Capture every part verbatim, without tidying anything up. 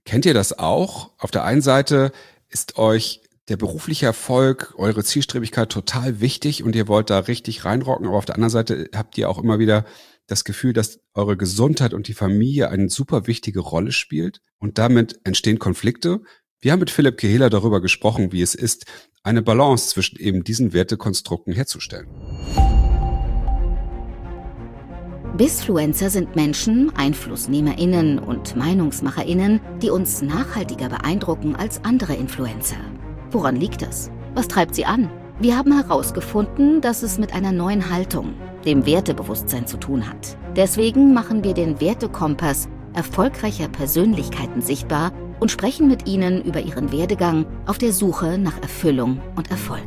Kennt ihr das auch? Auf der einen Seite ist euch der berufliche Erfolg, eure Zielstrebigkeit total wichtig und ihr wollt da richtig reinrocken, aber auf der anderen Seite habt ihr auch immer wieder das Gefühl, dass eure Gesundheit und die Familie eine super wichtige Rolle spielt und damit entstehen Konflikte. Wir haben mit Philipp Kehela darüber gesprochen, wie es ist, eine Balance zwischen eben diesen Wertekonstrukten herzustellen. Bizfluencer sind Menschen, EinflussnehmerInnen und MeinungsmacherInnen, die uns nachhaltiger beeindrucken als andere Influencer. Woran liegt das? Was treibt sie an? Wir haben herausgefunden, dass es mit einer neuen Haltung, dem Wertebewusstsein zu tun hat. Deswegen machen wir den Wertekompass erfolgreicher Persönlichkeiten sichtbar und sprechen mit ihnen über ihren Werdegang auf der Suche nach Erfüllung und Erfolg.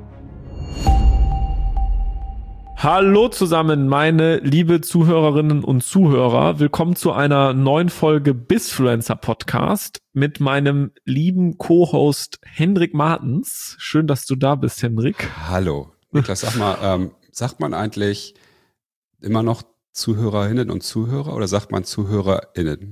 Hallo zusammen, meine liebe Zuhörerinnen und Zuhörer. Willkommen zu einer neuen Folge Bizfluencer Podcast mit meinem lieben Co-Host Hendrik Martens. Schön, dass du da bist, Hendrik. Hallo. Niklas, sag mal, ähm, sagt man eigentlich immer noch Zuhörerinnen und Zuhörer oder sagt man ZuhörerInnen?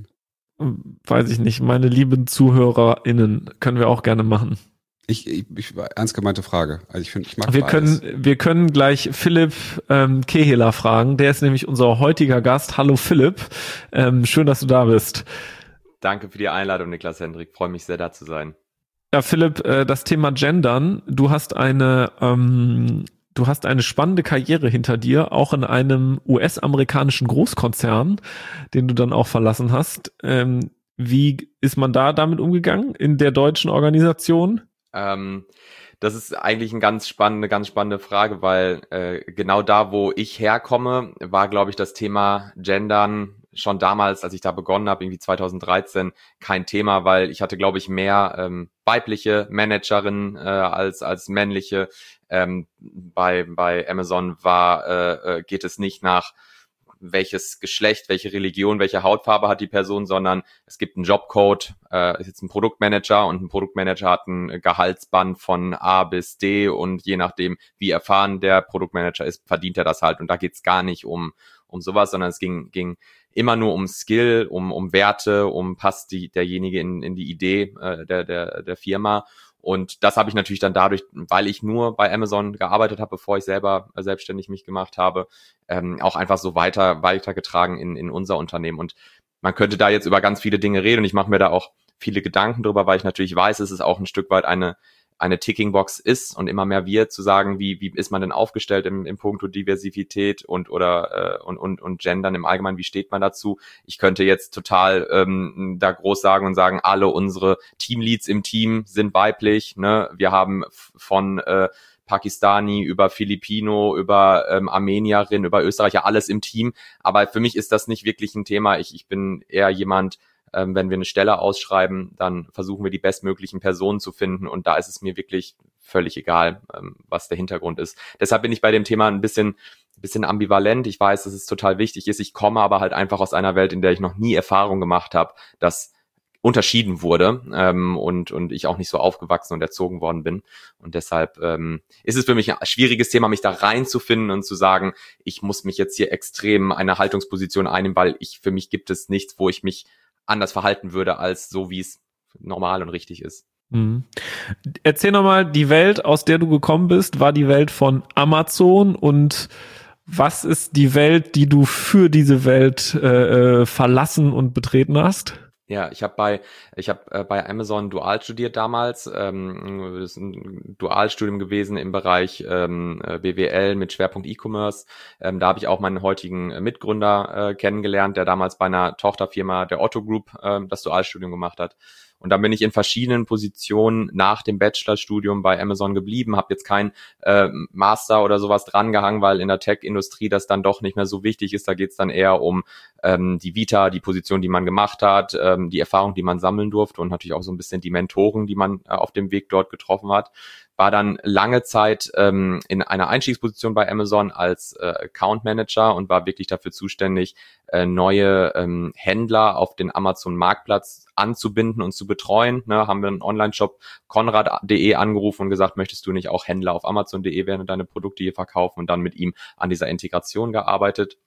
Weiß ich nicht. Meine lieben ZuhörerInnen können wir auch gerne machen. Ich, ich, ich ernst gemeinte Frage. Also ich finde, ich mag wir beides. können wir können gleich Philipp ähm, Kehela fragen. Der ist nämlich unser heutiger Gast. Hallo Philipp, ähm, schön, dass du da bist. Danke für die Einladung, Niklas Hendrik. Freue mich sehr, da zu sein. Ja, Philipp, äh, das Thema Gendern. Du hast eine ähm, du hast eine spannende Karriere hinter dir, auch in einem U S-amerikanischen Großkonzern, den du dann auch verlassen hast. Ähm, wie ist man da damit umgegangen in der deutschen Organisation? Ähm, das ist eigentlich eine ganz spannende, ganz spannende Frage, weil äh, genau da, wo ich herkomme, war, glaube ich, das Thema Gendern schon damals, als ich da begonnen habe, irgendwie zwanzig dreizehn, kein Thema, weil ich hatte, glaube ich, mehr ähm, weibliche Managerinnen äh, als als männliche. Ähm, bei bei Amazon war äh, geht es nicht nach welches Geschlecht, welche Religion, welche Hautfarbe hat die Person, sondern es gibt einen Jobcode, äh, ist jetzt ein Produktmanager und ein Produktmanager hat ein Gehaltsband von A bis D und je nachdem, wie erfahren der Produktmanager ist, verdient er das halt. Und da geht's gar nicht um um sowas, sondern es ging ging immer nur um Skill, um um Werte, um passt die derjenige in in die Idee äh, der der der Firma. Und das habe ich natürlich dann dadurch, weil ich nur bei Amazon gearbeitet habe, bevor ich selber selbstständig mich gemacht habe, ähm, auch einfach so weiter weitergetragen in in unser Unternehmen. Und man könnte da jetzt über ganz viele Dinge reden und ich mache mir da auch viele Gedanken drüber, weil ich natürlich weiß, es ist auch ein Stück weit eine eine Ticking-Box ist und immer mehr wir zu sagen, wie wie ist man denn aufgestellt im im Punkto Diversität und oder äh, und und und Gendern im Allgemeinen, wie steht man dazu? Ich könnte jetzt total ähm, da groß sagen und sagen, alle unsere Teamleads im Team sind weiblich, ne? Wir haben von äh, Pakistani über Filipino, über ähm, Armenierin, über Österreicher, alles im Team, aber für mich ist das nicht wirklich ein Thema. Ich ich bin eher jemand, Ähm, wenn wir eine Stelle ausschreiben, dann versuchen wir die bestmöglichen Personen zu finden und da ist es mir wirklich völlig egal, ähm, was der Hintergrund ist. Deshalb bin ich bei dem Thema ein bisschen, ein bisschen ambivalent. Ich weiß, dass es total wichtig ist. Ich komme aber halt einfach aus einer Welt, in der ich noch nie Erfahrung gemacht habe, dass unterschieden wurde ähm, und und ich auch nicht so aufgewachsen und erzogen worden bin. Und deshalb ähm, ist es für mich ein schwieriges Thema, mich da reinzufinden und zu sagen, ich muss mich jetzt hier extrem eine Haltungsposition einnehmen, weil ich für mich gibt es nichts, wo ich mich anders verhalten würde, als so, wie es normal und richtig ist. Mhm. Erzähl nochmal, die Welt, aus der du gekommen bist, war die Welt von Amazon und was ist die Welt, die du für diese Welt äh, verlassen und betreten hast? Ja, ich habe bei ich habe äh, bei Amazon dual studiert damals. Ähm, das ist ein Dualstudium gewesen im Bereich ähm, B W L mit Schwerpunkt E-Commerce. Ähm, da habe ich auch meinen heutigen Mitgründer äh, kennengelernt, der damals bei einer Tochterfirma der Otto Group äh, das Dualstudium gemacht hat. Und dann bin ich in verschiedenen Positionen nach dem Bachelorstudium bei Amazon geblieben, habe jetzt kein äh, Master oder sowas drangehangen, weil in der Tech-Industrie das dann doch nicht mehr so wichtig ist. Da geht's dann eher um ähm, die Vita, die Position, die man gemacht hat, ähm, die Erfahrung, die man sammeln durfte und natürlich auch so ein bisschen die Mentoren, die man äh, auf dem Weg dort getroffen hat. War dann lange Zeit ähm, in einer Einstiegsposition bei Amazon als äh, Account Manager und war wirklich dafür zuständig, äh, neue ähm, Händler auf den Amazon-Marktplatz anzubinden und zu betreuen. Ne, haben wir einen Online-Shop konrad punkt de angerufen und gesagt, möchtest du nicht auch Händler auf amazon punkt de werden und deine Produkte hier verkaufen und dann mit ihm an dieser Integration gearbeitet.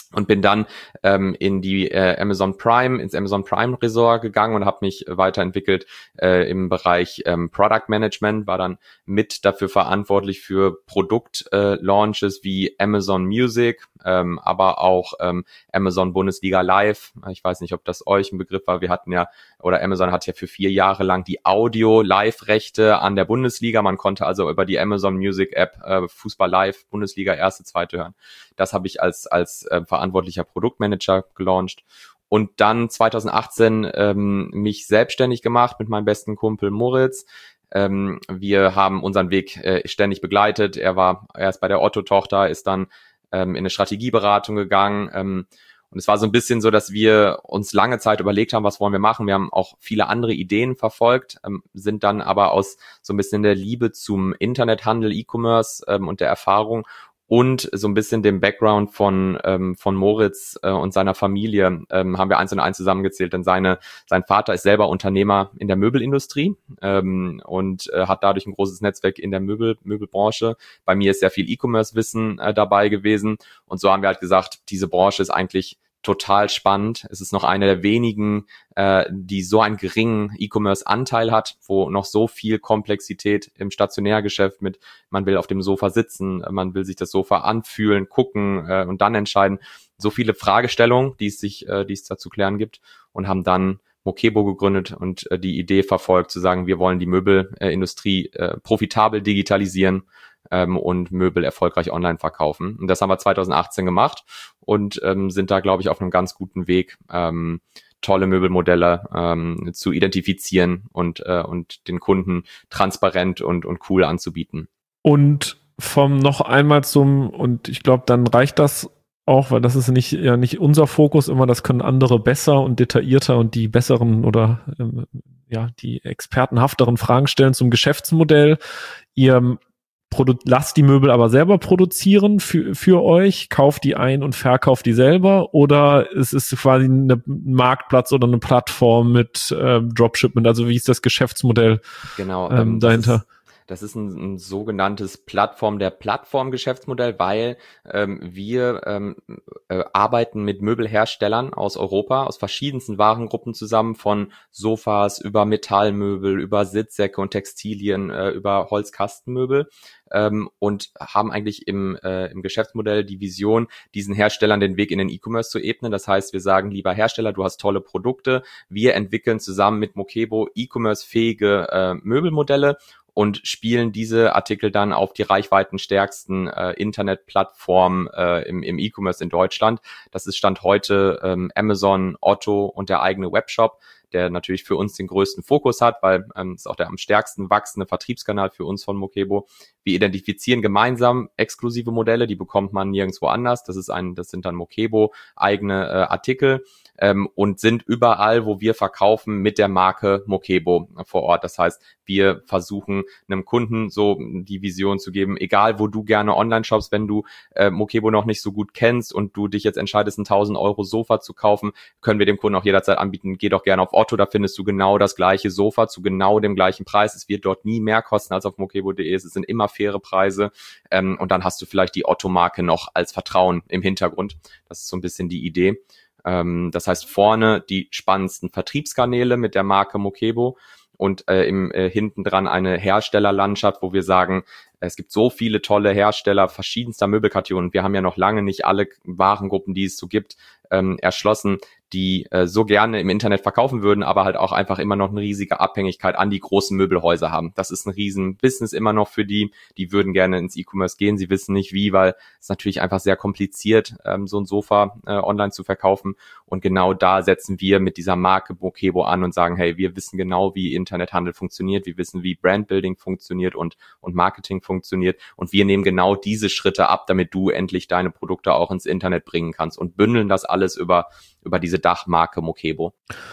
Und bin dann ähm, in die äh, Amazon Prime, ins Amazon Prime Resort gegangen und habe mich weiterentwickelt äh, im Bereich ähm, Product Management, war dann mit dafür verantwortlich für Produktlaunches äh, wie Amazon Music, ähm, aber auch ähm, Amazon Bundesliga Live. Ich weiß nicht, ob das euch ein Begriff war. Wir hatten ja, oder Amazon hat ja für vier Jahre lang die Audio-Live-Rechte an der Bundesliga. Man konnte also über die Amazon Music App äh, Fußball Live, Bundesliga, erste, zweite hören. Das habe ich als als äh, verantwortlicher Produktmanager gelauncht und dann zwanzig achtzehn ähm, mich selbstständig gemacht mit meinem besten Kumpel Moritz. Ähm, wir haben unseren Weg äh, ständig begleitet. Er war erst bei der Otto-Tochter, ist dann ähm, in eine Strategieberatung gegangen. Ähm, und es war so ein bisschen so, dass wir uns lange Zeit überlegt haben, was wollen wir machen. Wir haben auch viele andere Ideen verfolgt, ähm, sind dann aber aus so ein bisschen der Liebe zum Internethandel, E-Commerce ähm, und der Erfahrung und so ein bisschen dem Background von ähm, von Moritz äh, und seiner Familie ähm, haben wir eins und eins zusammengezählt, denn seine sein Vater ist selber Unternehmer in der Möbelindustrie ähm, und äh, hat dadurch ein großes Netzwerk in der Möbel Möbelbranche. Bei mir ist sehr viel E-Commerce-Wissen äh, dabei gewesen und so haben wir halt gesagt, diese Branche ist eigentlich total spannend. Es ist noch eine der wenigen, äh, die so einen geringen E-Commerce-Anteil hat, wo noch so viel Komplexität im Stationärgeschäft mit, man will auf dem Sofa sitzen, man will sich das Sofa anfühlen, gucken äh, und dann entscheiden. So viele Fragestellungen, die es sich, äh, die es da zu klären gibt und haben dann Mokebo gegründet und äh, die Idee verfolgt, zu sagen, wir wollen die Möbelindustrie äh, profitabel digitalisieren ähm, und Möbel erfolgreich online verkaufen. Und das haben wir zwanzig achtzehn gemacht und ähm, sind da, glaube ich, auf einem ganz guten Weg, ähm, tolle Möbelmodelle ähm, zu identifizieren und äh, und den Kunden transparent und und cool anzubieten. Und vom noch einmal zum, und ich glaube, dann reicht das auch, weil das ist nicht ja nicht unser Fokus immer, das können andere besser und detaillierter und die besseren oder ähm, ja die expertenhafteren Fragen stellen zum Geschäftsmodell. Ihr produ- lasst die Möbel aber selber produzieren für für euch, kauft die ein und verkauft die selber, oder es ist quasi eine, ein Marktplatz oder eine Plattform mit ähm, Dropshipment, also wie ist das Geschäftsmodell genau, ähm, ähm, dahinter? Das ist, das ist ein, ein sogenanntes Plattform der Plattform-Geschäftsmodell, weil ähm, wir ähm, äh, arbeiten mit Möbelherstellern aus Europa, aus verschiedensten Warengruppen zusammen, von Sofas über Metallmöbel, über Sitzsäcke und Textilien, äh, über Holzkastenmöbel. Ähm, und haben eigentlich im, äh, im Geschäftsmodell die Vision, diesen Herstellern den Weg in den E-Commerce zu ebnen. Das heißt, wir sagen, lieber Hersteller, du hast tolle Produkte. Wir entwickeln zusammen mit Mokebo E-Commerce-fähige äh, Möbelmodelle und spielen diese Artikel dann auf die reichweitenstärksten äh, Internetplattformen äh, im, im E-Commerce in Deutschland. Das ist Stand heute ähm, Amazon, Otto und der eigene Webshop, der natürlich für uns den größten Fokus hat, weil ähm, es ist auch der am stärksten wachsende Vertriebskanal für uns von Mokebo. Wir identifizieren gemeinsam exklusive Modelle, die bekommt man nirgendwo anders. Das ist ein, das sind dann Mokebo eigene äh, Artikel ähm, und sind überall, wo wir verkaufen, mit der Marke Mokebo vor Ort. Das heißt, wir versuchen einem Kunden so die Vision zu geben, egal wo du gerne online shoppst, wenn du äh, Mokebo noch nicht so gut kennst und du dich jetzt entscheidest, ein tausend Euro Sofa zu kaufen, können wir dem Kunden auch jederzeit anbieten, geh doch gerne auf Otto, da findest du genau das gleiche Sofa zu genau dem gleichen Preis. Es wird dort nie mehr kosten als auf mokebo punkt de. Es sind immer faire Preise. Ähm, und dann hast du vielleicht die Otto-Marke noch als Vertrauen im Hintergrund. Das ist so ein bisschen die Idee. Ähm, das heißt, vorne die spannendsten Vertriebskanäle mit der Marke Mokebo und äh, im äh, hinten dran eine Herstellerlandschaft, wo wir sagen, es gibt so viele tolle Hersteller verschiedenster Möbelkategorien. Wir haben ja noch lange nicht alle Warengruppen, die es so gibt, ähm, erschlossen, die äh, so gerne im Internet verkaufen würden, aber halt auch einfach immer noch eine riesige Abhängigkeit an die großen Möbelhäuser haben. Das ist ein riesen Business immer noch für die. Die würden gerne ins E-Commerce gehen. Sie wissen nicht wie, weil es natürlich einfach sehr kompliziert, ähm, so ein Sofa äh, online zu verkaufen. Und genau da setzen wir mit dieser Marke Mokebo an und sagen, hey, wir wissen genau, wie Internethandel funktioniert. Wir wissen, wie Brandbuilding funktioniert und, und Marketing funktioniert. Und wir nehmen genau diese Schritte ab, damit du endlich deine Produkte auch ins Internet bringen kannst und bündeln das alles über, über diese Dachmarke Mokebo.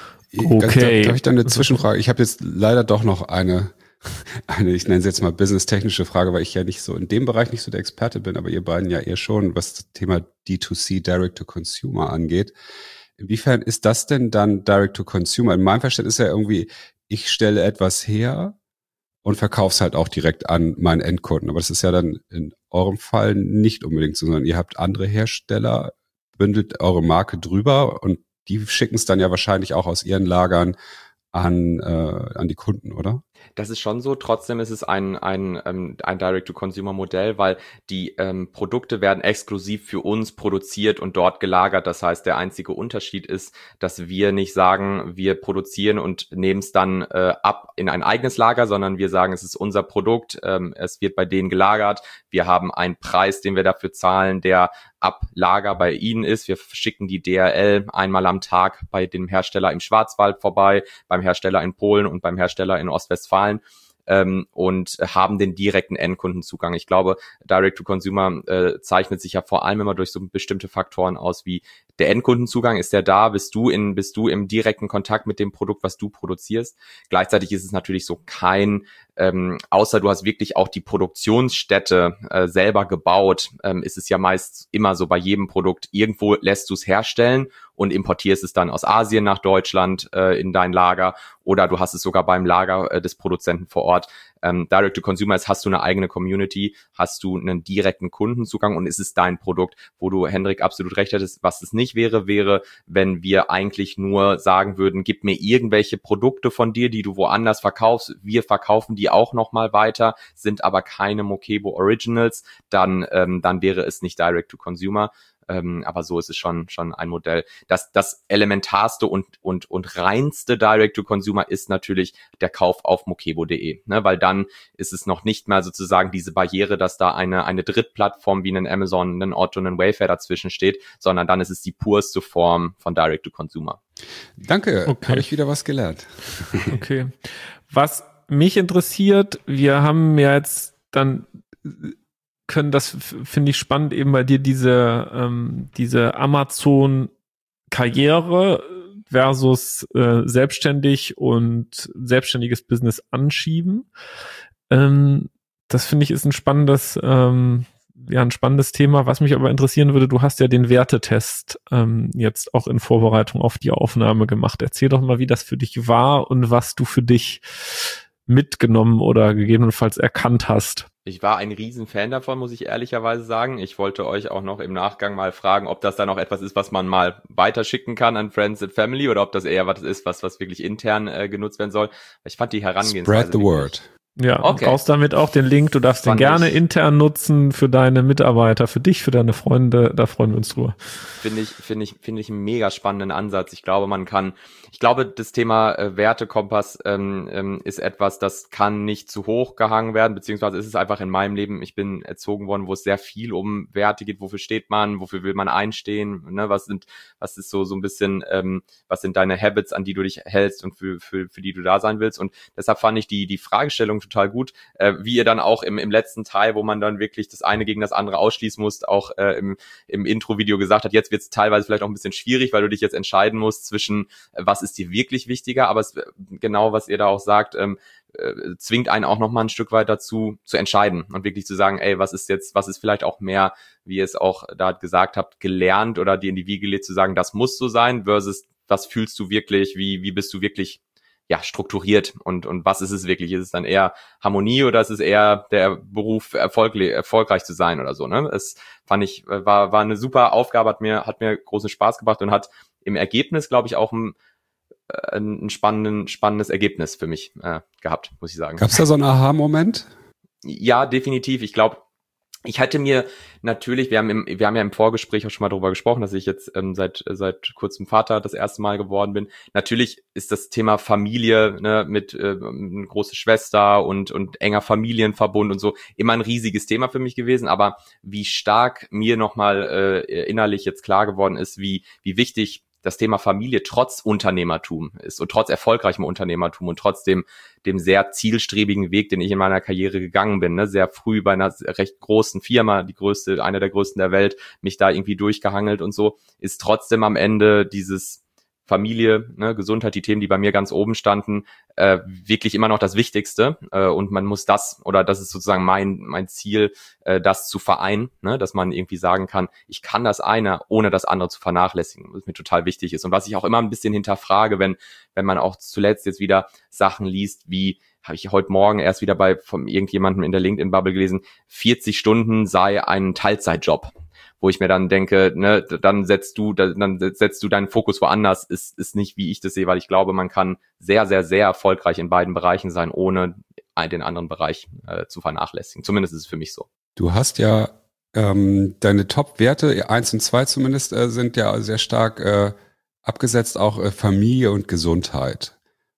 Okay. Darf ich da eine Zwischenfrage? Ich habe jetzt leider doch noch eine, eine, ich nenne es jetzt mal business-technische Frage, weil ich ja nicht so in dem Bereich nicht so der Experte bin, aber ihr beiden ja eher schon, was das Thema D zwei C, Direct-to-Consumer angeht. Inwiefern ist das denn dann Direct-to-Consumer? In meinem Verständnis ist ja irgendwie, ich stelle etwas her und verkaufe es halt auch direkt an meinen Endkunden. Aber das ist ja dann in eurem Fall nicht unbedingt so, sondern ihr habt andere Hersteller bündelt eure Marke drüber und die schicken es dann ja wahrscheinlich auch aus ihren Lagern an, äh, an die Kunden, oder? Das ist schon so. Trotzdem ist es ein, ein, ähm, ein Direct-to-Consumer-Modell, weil die ähm, Produkte werden exklusiv für uns produziert und dort gelagert. Das heißt, der einzige Unterschied ist, dass wir nicht sagen, wir produzieren und nehmen es dann äh, ab in ein eigenes Lager, sondern wir sagen, es ist unser Produkt, ähm, es wird bei denen gelagert. Wir haben einen Preis, den wir dafür zahlen, der ab Lager bei ihnen ist. Wir schicken die D H L einmal am Tag bei dem Hersteller im Schwarzwald vorbei, beim Hersteller in Polen und beim Hersteller in Ostwestfalen ähm, und haben den direkten Endkundenzugang. Ich glaube, Direct-to-Consumer äh, zeichnet sich ja vor allem immer durch so bestimmte Faktoren aus, wie der Endkundenzugang. Ist der da? Bist du in, bist du im direkten Kontakt mit dem Produkt, was du produzierst? Gleichzeitig ist es natürlich so kein, ähm, außer du hast wirklich auch die Produktionsstätte äh, selber gebaut, ähm, ist es ja meist immer so bei jedem Produkt, irgendwo lässt du es herstellen und importierst es dann aus Asien nach Deutschland äh, in dein Lager oder du hast es sogar beim Lager äh, des Produzenten vor Ort. Ähm, Direct-to-Consumer ist, hast du eine eigene Community, hast du einen direkten Kundenzugang und ist es dein Produkt, wo du, Hendrik, absolut recht hattest. Was es nicht wäre, wäre, wenn wir eigentlich nur sagen würden, gib mir irgendwelche Produkte von dir, die du woanders verkaufst, wir verkaufen die auch nochmal weiter, sind aber keine Mokebo Originals, dann, ähm, dann wäre es nicht Direct-to-Consumer. Ähm, aber so ist es schon schon ein Modell. Das das elementarste und und und reinste Direct-to-Consumer ist natürlich der Kauf auf mokebo punkt de, ne, weil dann ist es noch nicht mal sozusagen diese Barriere, dass da eine eine Drittplattform wie einen Amazon, einen Otto, einen Wayfair dazwischen steht, sondern dann ist es die purste Form von Direct-to-Consumer. Danke, okay. Habe ich wieder was gelernt. Okay. Was mich interessiert, wir haben ja jetzt dann können, das finde ich spannend, eben bei dir diese ähm, diese Amazon-Karriere versus äh, selbstständig und selbstständiges Business anschieben. Ähm, das finde ich ist ein spannendes ähm, ja ein spannendes Thema. Was mich aber interessieren würde, du hast ja den Wertetest ähm, jetzt auch in Vorbereitung auf die Aufnahme gemacht. Erzähl doch mal, wie das für dich war und was du für dich mitgenommen oder gegebenenfalls erkannt hast. Ich war ein Riesenfan davon, muss ich ehrlicherweise sagen. Ich wollte euch auch noch im Nachgang mal fragen, ob das dann auch etwas ist, was man mal weiterschicken kann an Friends and Family oder ob das eher was ist, was was wirklich intern äh, genutzt werden soll. Ich fand die Herangehensweise... Spread the word. Ja, okay. Brauchst damit auch den Link. Du darfst den gerne ich, intern nutzen für deine Mitarbeiter, für dich, für deine Freunde. Da freuen wir uns drüber. Finde ich, finde ich, finde ich einen mega spannenden Ansatz. Ich glaube, man kann, ich glaube, das Thema äh, Wertekompass ähm, ähm, ist etwas, das kann nicht zu hoch gehangen werden, beziehungsweise ist es einfach in meinem Leben. Ich bin erzogen worden, wo es sehr viel um Werte geht. Wofür steht man? Wofür will man einstehen? Ne? Was sind, was ist so, so ein bisschen, ähm, was sind deine Habits, an die du dich hältst und für, für, für die du da sein willst? Und deshalb fand ich die, die Fragestellung total gut, äh, wie ihr dann auch im, im letzten Teil, wo man dann wirklich das eine gegen das andere ausschließen muss, auch äh, im, im Intro-Video gesagt hat, jetzt wird es teilweise vielleicht auch ein bisschen schwierig, weil du dich jetzt entscheiden musst zwischen, äh, was ist dir wirklich wichtiger, aber es, genau, was ihr da auch sagt, ähm, äh, zwingt einen auch nochmal ein Stück weit dazu, zu entscheiden und wirklich zu sagen, ey, was ist jetzt, was ist vielleicht auch mehr, wie ihr es auch da gesagt habt, gelernt oder dir in die Wiege gelegt zu sagen, das muss so sein, versus was fühlst du wirklich, wie, wie bist du wirklich ja, strukturiert und, und was ist es wirklich? Ist es dann eher Harmonie oder ist es eher der Beruf, Erfolg, erfolgreich zu sein oder so, ne? Es fand ich, war, war eine super Aufgabe, hat mir, hat mir großen Spaß gebracht und hat im Ergebnis, glaube ich, auch ein, ein spannenden, spannendes Ergebnis für mich äh, gehabt, muss ich sagen. Gab es da so einen Aha-Moment? Ja, definitiv. Ich glaube, ich hatte mir natürlich, wir haben im, wir haben ja im Vorgespräch auch schon mal darüber gesprochen, dass ich jetzt ähm, seit seit kurzem Vater das erste Mal geworden bin. Natürlich ist das Thema Familie, ne, mit äh, eine große Schwester und und enger Familienverbund und so immer ein riesiges Thema für mich gewesen. Aber wie stark mir nochmal äh, innerlich jetzt klar geworden ist, wie wie wichtig das Thema Familie trotz Unternehmertum ist und trotz erfolgreichem Unternehmertum und trotzdem dem sehr zielstrebigen Weg, den ich in meiner Karriere gegangen bin, ne, sehr früh bei einer recht großen Firma, die größte, eine der größten der Welt, mich da irgendwie durchgehangelt und so, ist trotzdem am Ende dieses Familie, ne, Gesundheit, die Themen, die bei mir ganz oben standen, äh, wirklich immer noch das Wichtigste, äh, und man muss das, oder das ist sozusagen mein mein Ziel, äh, das zu vereinen, ne, dass man irgendwie sagen kann, ich kann das eine, ohne das andere zu vernachlässigen, was mir total wichtig ist und was ich auch immer ein bisschen hinterfrage, wenn wenn man auch zuletzt jetzt wieder Sachen liest, wie habe ich heute Morgen erst wieder bei von irgendjemandem in der LinkedIn-Bubble gelesen, vierzig Stunden sei ein Teilzeitjob. wo ich mir dann denke, ne, dann setzt du, dann setzt du deinen Fokus woanders, ist, ist nicht, wie ich das sehe, weil ich glaube, man kann sehr, sehr, sehr erfolgreich in beiden Bereichen sein, ohne den anderen Bereich äh, zu vernachlässigen. Zumindest ist es für mich so. Du hast ja ähm, deine Top-Werte, eins und zwei zumindest, äh, sind ja sehr stark äh, abgesetzt, auch äh, Familie und Gesundheit.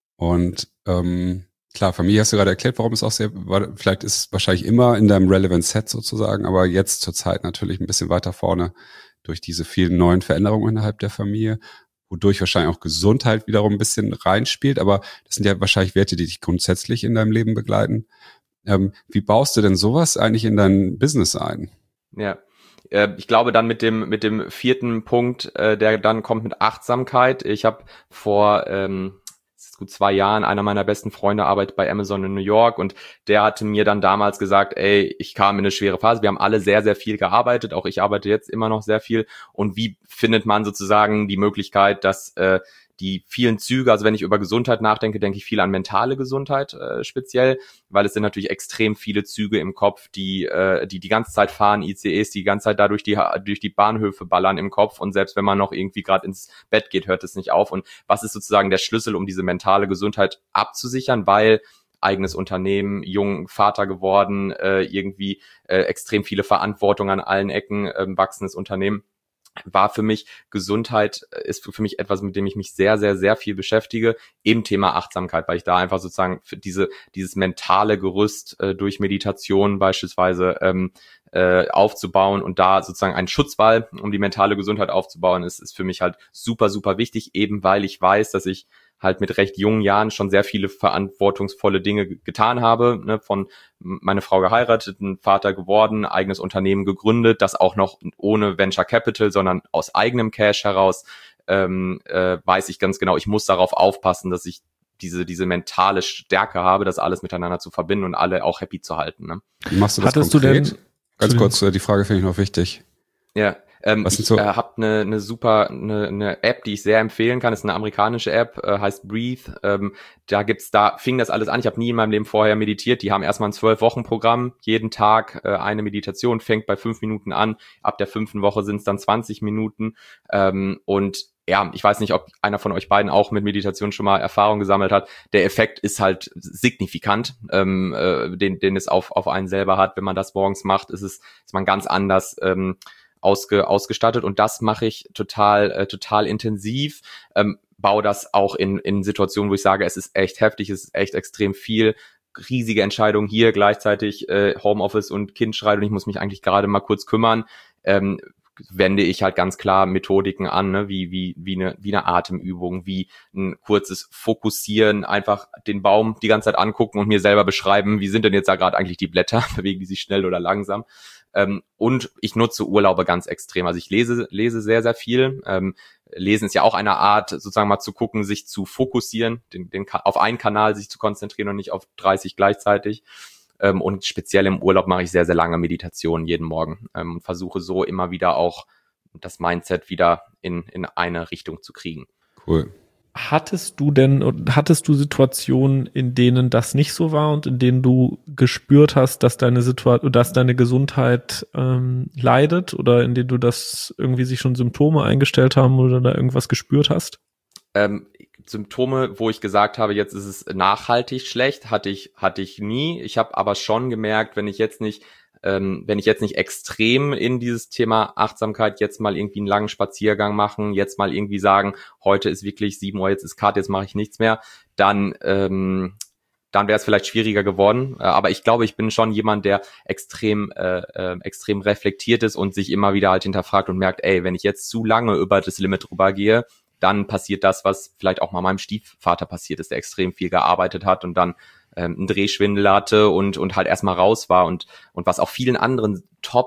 Und ähm, klar, Familie hast du gerade erklärt, warum es auch sehr, vielleicht ist es wahrscheinlich immer in deinem Relevant Set sozusagen, aber jetzt zur Zeit natürlich ein bisschen weiter vorne durch diese vielen neuen Veränderungen innerhalb der Familie, wodurch wahrscheinlich auch Gesundheit wiederum ein bisschen reinspielt, aber das sind ja wahrscheinlich Werte, die dich grundsätzlich in deinem Leben begleiten. Ähm, wie baust du denn sowas eigentlich in dein Business ein? Ja, äh, ich glaube dann mit dem mit dem vierten Punkt, äh, der dann kommt mit Achtsamkeit. Ich habe vor ähm, gut zwei Jahren, einer meiner besten Freunde arbeitet bei Amazon in New York und der hatte mir dann damals gesagt, ey, ich kam in eine schwere Phase, wir haben alle sehr, sehr viel gearbeitet, auch ich arbeite jetzt immer noch sehr viel und wie findet man sozusagen die Möglichkeit, dass äh, die vielen Züge, also wenn ich über Gesundheit nachdenke, denke ich viel an mentale Gesundheit äh, speziell, weil es sind natürlich extrem viele Züge im Kopf, die äh, die die ganze Zeit fahren, I C Es, die die ganze Zeit da durch die, durch die Bahnhöfe ballern im Kopf und selbst wenn man noch irgendwie gerade ins Bett geht, hört es nicht auf. Und was ist sozusagen der Schlüssel, um diese mentale Gesundheit abzusichern, weil eigenes Unternehmen, jung Vater geworden, äh, irgendwie äh, extrem viele Verantwortung an allen Ecken, äh, wachsendes Unternehmen. War für mich Gesundheit, ist für mich etwas, mit dem ich mich sehr, sehr, sehr viel beschäftige, im Thema Achtsamkeit, weil ich da einfach sozusagen für diese dieses mentale Gerüst äh, durch Meditation beispielsweise ähm, äh, aufzubauen und da sozusagen einen Schutzwall, um die mentale Gesundheit aufzubauen, ist, ist für mich halt super, super wichtig, eben weil ich weiß, dass ich halt mit recht jungen Jahren schon sehr viele verantwortungsvolle Dinge getan habe, ne, von meine Frau geheiratet, ein Vater geworden, eigenes Unternehmen gegründet, das auch noch ohne Venture Capital, sondern aus eigenem Cash heraus, ähm, äh, weiß ich ganz genau, ich muss darauf aufpassen, dass ich diese diese mentale Stärke habe, das alles miteinander zu verbinden und alle auch happy zu halten. Ne? Wie machst du das Hattest konkret? du denn, Ganz kurz, die Frage finde ich noch wichtig. Ja, ähm, Was sind ich so? äh, habe eine ne super eine ne App, die ich sehr empfehlen kann. Ist eine amerikanische App, äh, heißt Breathe. Ähm, da gibt's, da fing das alles an. Ich habe nie in meinem Leben vorher meditiert. Die haben erstmal ein zwölf-Wochen-Programm. Jeden Tag äh, eine Meditation, fängt bei fünf Minuten an. Ab der fünften Woche sind es dann zwanzig Minuten. Ähm, und ja, ich weiß nicht, ob einer von euch beiden auch mit Meditation schon mal Erfahrung gesammelt hat. Der Effekt ist halt signifikant, ähm, äh, den, den es auf, auf einen selber hat. Wenn man das morgens macht, ist es, ist man ganz anders ähm, ausge, ausgestattet. Und das mache ich total, äh, total intensiv. Ähm, baue das auch in, in Situationen, wo ich sage, es ist echt heftig, es ist echt extrem viel. Riesige Entscheidung hier, gleichzeitig äh, Homeoffice und Kind schreit und ich muss mich eigentlich gerade mal kurz kümmern. Ähm, wende ich halt ganz klar Methodiken an, ne? wie wie wie eine wie eine Atemübung, wie ein kurzes Fokussieren, einfach den Baum die ganze Zeit angucken und mir selber beschreiben, wie sind denn jetzt da gerade eigentlich die Blätter, bewegen die sich schnell oder langsam. Ähm, und ich nutze Urlaube ganz extrem, also ich lese lese sehr sehr viel. Ähm, Lesen ist ja auch eine Art, sozusagen mal zu gucken, sich zu fokussieren, den, den auf einen Kanal sich zu konzentrieren und nicht auf dreißig gleichzeitig. Ähm, und speziell im Urlaub mache ich sehr, sehr lange Meditationen jeden Morgen ähm, und versuche so immer wieder auch das Mindset wieder in, in eine Richtung zu kriegen. Cool. Hattest du denn, hattest du Situationen, in denen das nicht so war und in denen du gespürt hast, dass deine Situation, dass deine Gesundheit ähm, leidet oder in denen du das irgendwie sich schon Symptome eingestellt haben oder da irgendwas gespürt hast? Ähm, Symptome, wo ich gesagt habe, jetzt ist es nachhaltig schlecht, hatte ich hatte ich nie. Ich habe aber schon gemerkt, wenn ich jetzt nicht ähm, wenn ich jetzt nicht extrem in dieses Thema Achtsamkeit jetzt mal irgendwie einen langen Spaziergang machen, jetzt mal irgendwie sagen, heute ist wirklich sieben Uhr, jetzt ist Cut, jetzt mache ich nichts mehr, dann ähm, dann wäre es vielleicht schwieriger geworden. Aber ich glaube, ich bin schon jemand, der extrem äh, äh, extrem reflektiert ist und sich immer wieder halt hinterfragt und merkt, ey, wenn ich jetzt zu lange über das Limit drüber gehe, dann passiert das, was vielleicht auch mal meinem Stiefvater passiert ist, der extrem viel gearbeitet hat und dann ähm, einen Drehschwindel hatte und und halt erstmal raus war und und was auch vielen anderen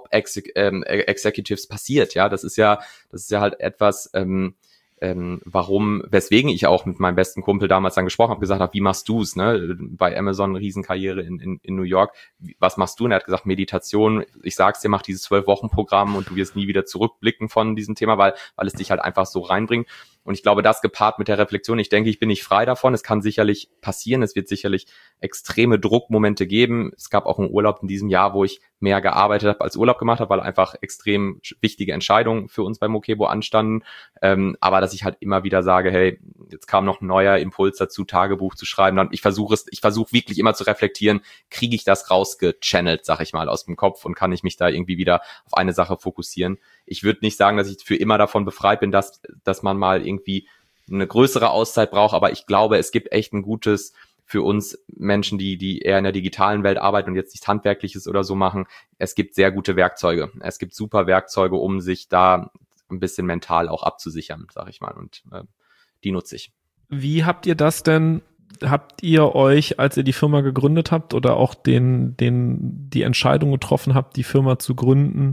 Top-Executives passiert, ja, das ist ja das ist ja halt etwas, ähm, ähm, warum, weswegen ich auch mit meinem besten Kumpel damals dann gesprochen habe, gesagt habe, wie machst du's, ne, bei Amazon, Riesenkarriere in, in, in New York, was machst du? Und er hat gesagt, Meditation, ich sag's dir, mach dieses zwölf Wochen Programm und du wirst nie wieder zurückblicken von diesem Thema, weil, weil es dich halt einfach so reinbringt. Und ich glaube, das gepaart mit der Reflexion, ich denke, ich bin nicht frei davon. Es kann sicherlich passieren. Es wird sicherlich extreme Druckmomente geben. Es gab auch einen Urlaub in diesem Jahr, wo ich mehr gearbeitet habe als Urlaub gemacht habe, weil einfach extrem wichtige Entscheidungen für uns bei Mokebo anstanden. Ähm, aber dass ich halt immer wieder sage, hey, jetzt kam noch ein neuer Impuls dazu, Tagebuch zu schreiben. Dann ich versuche es, ich versuche wirklich immer zu reflektieren, kriege ich das rausgechannelt, sag ich mal, aus dem Kopf und kann ich mich da irgendwie wieder auf eine Sache fokussieren. Ich würde nicht sagen, dass ich für immer davon befreit bin, dass, dass man mal irgendwie eine größere Auszeit braucht, aber ich glaube, es gibt echt ein gutes für uns Menschen, die die eher in der digitalen Welt arbeiten und jetzt nichts Handwerkliches oder so machen. Es gibt sehr gute Werkzeuge. Es gibt super Werkzeuge, um sich da ein bisschen mental auch abzusichern, sag ich mal. Und äh, die nutze ich. Wie habt ihr das denn, habt ihr euch, als ihr die Firma gegründet habt oder auch den, den, die Entscheidung getroffen habt, die Firma zu gründen,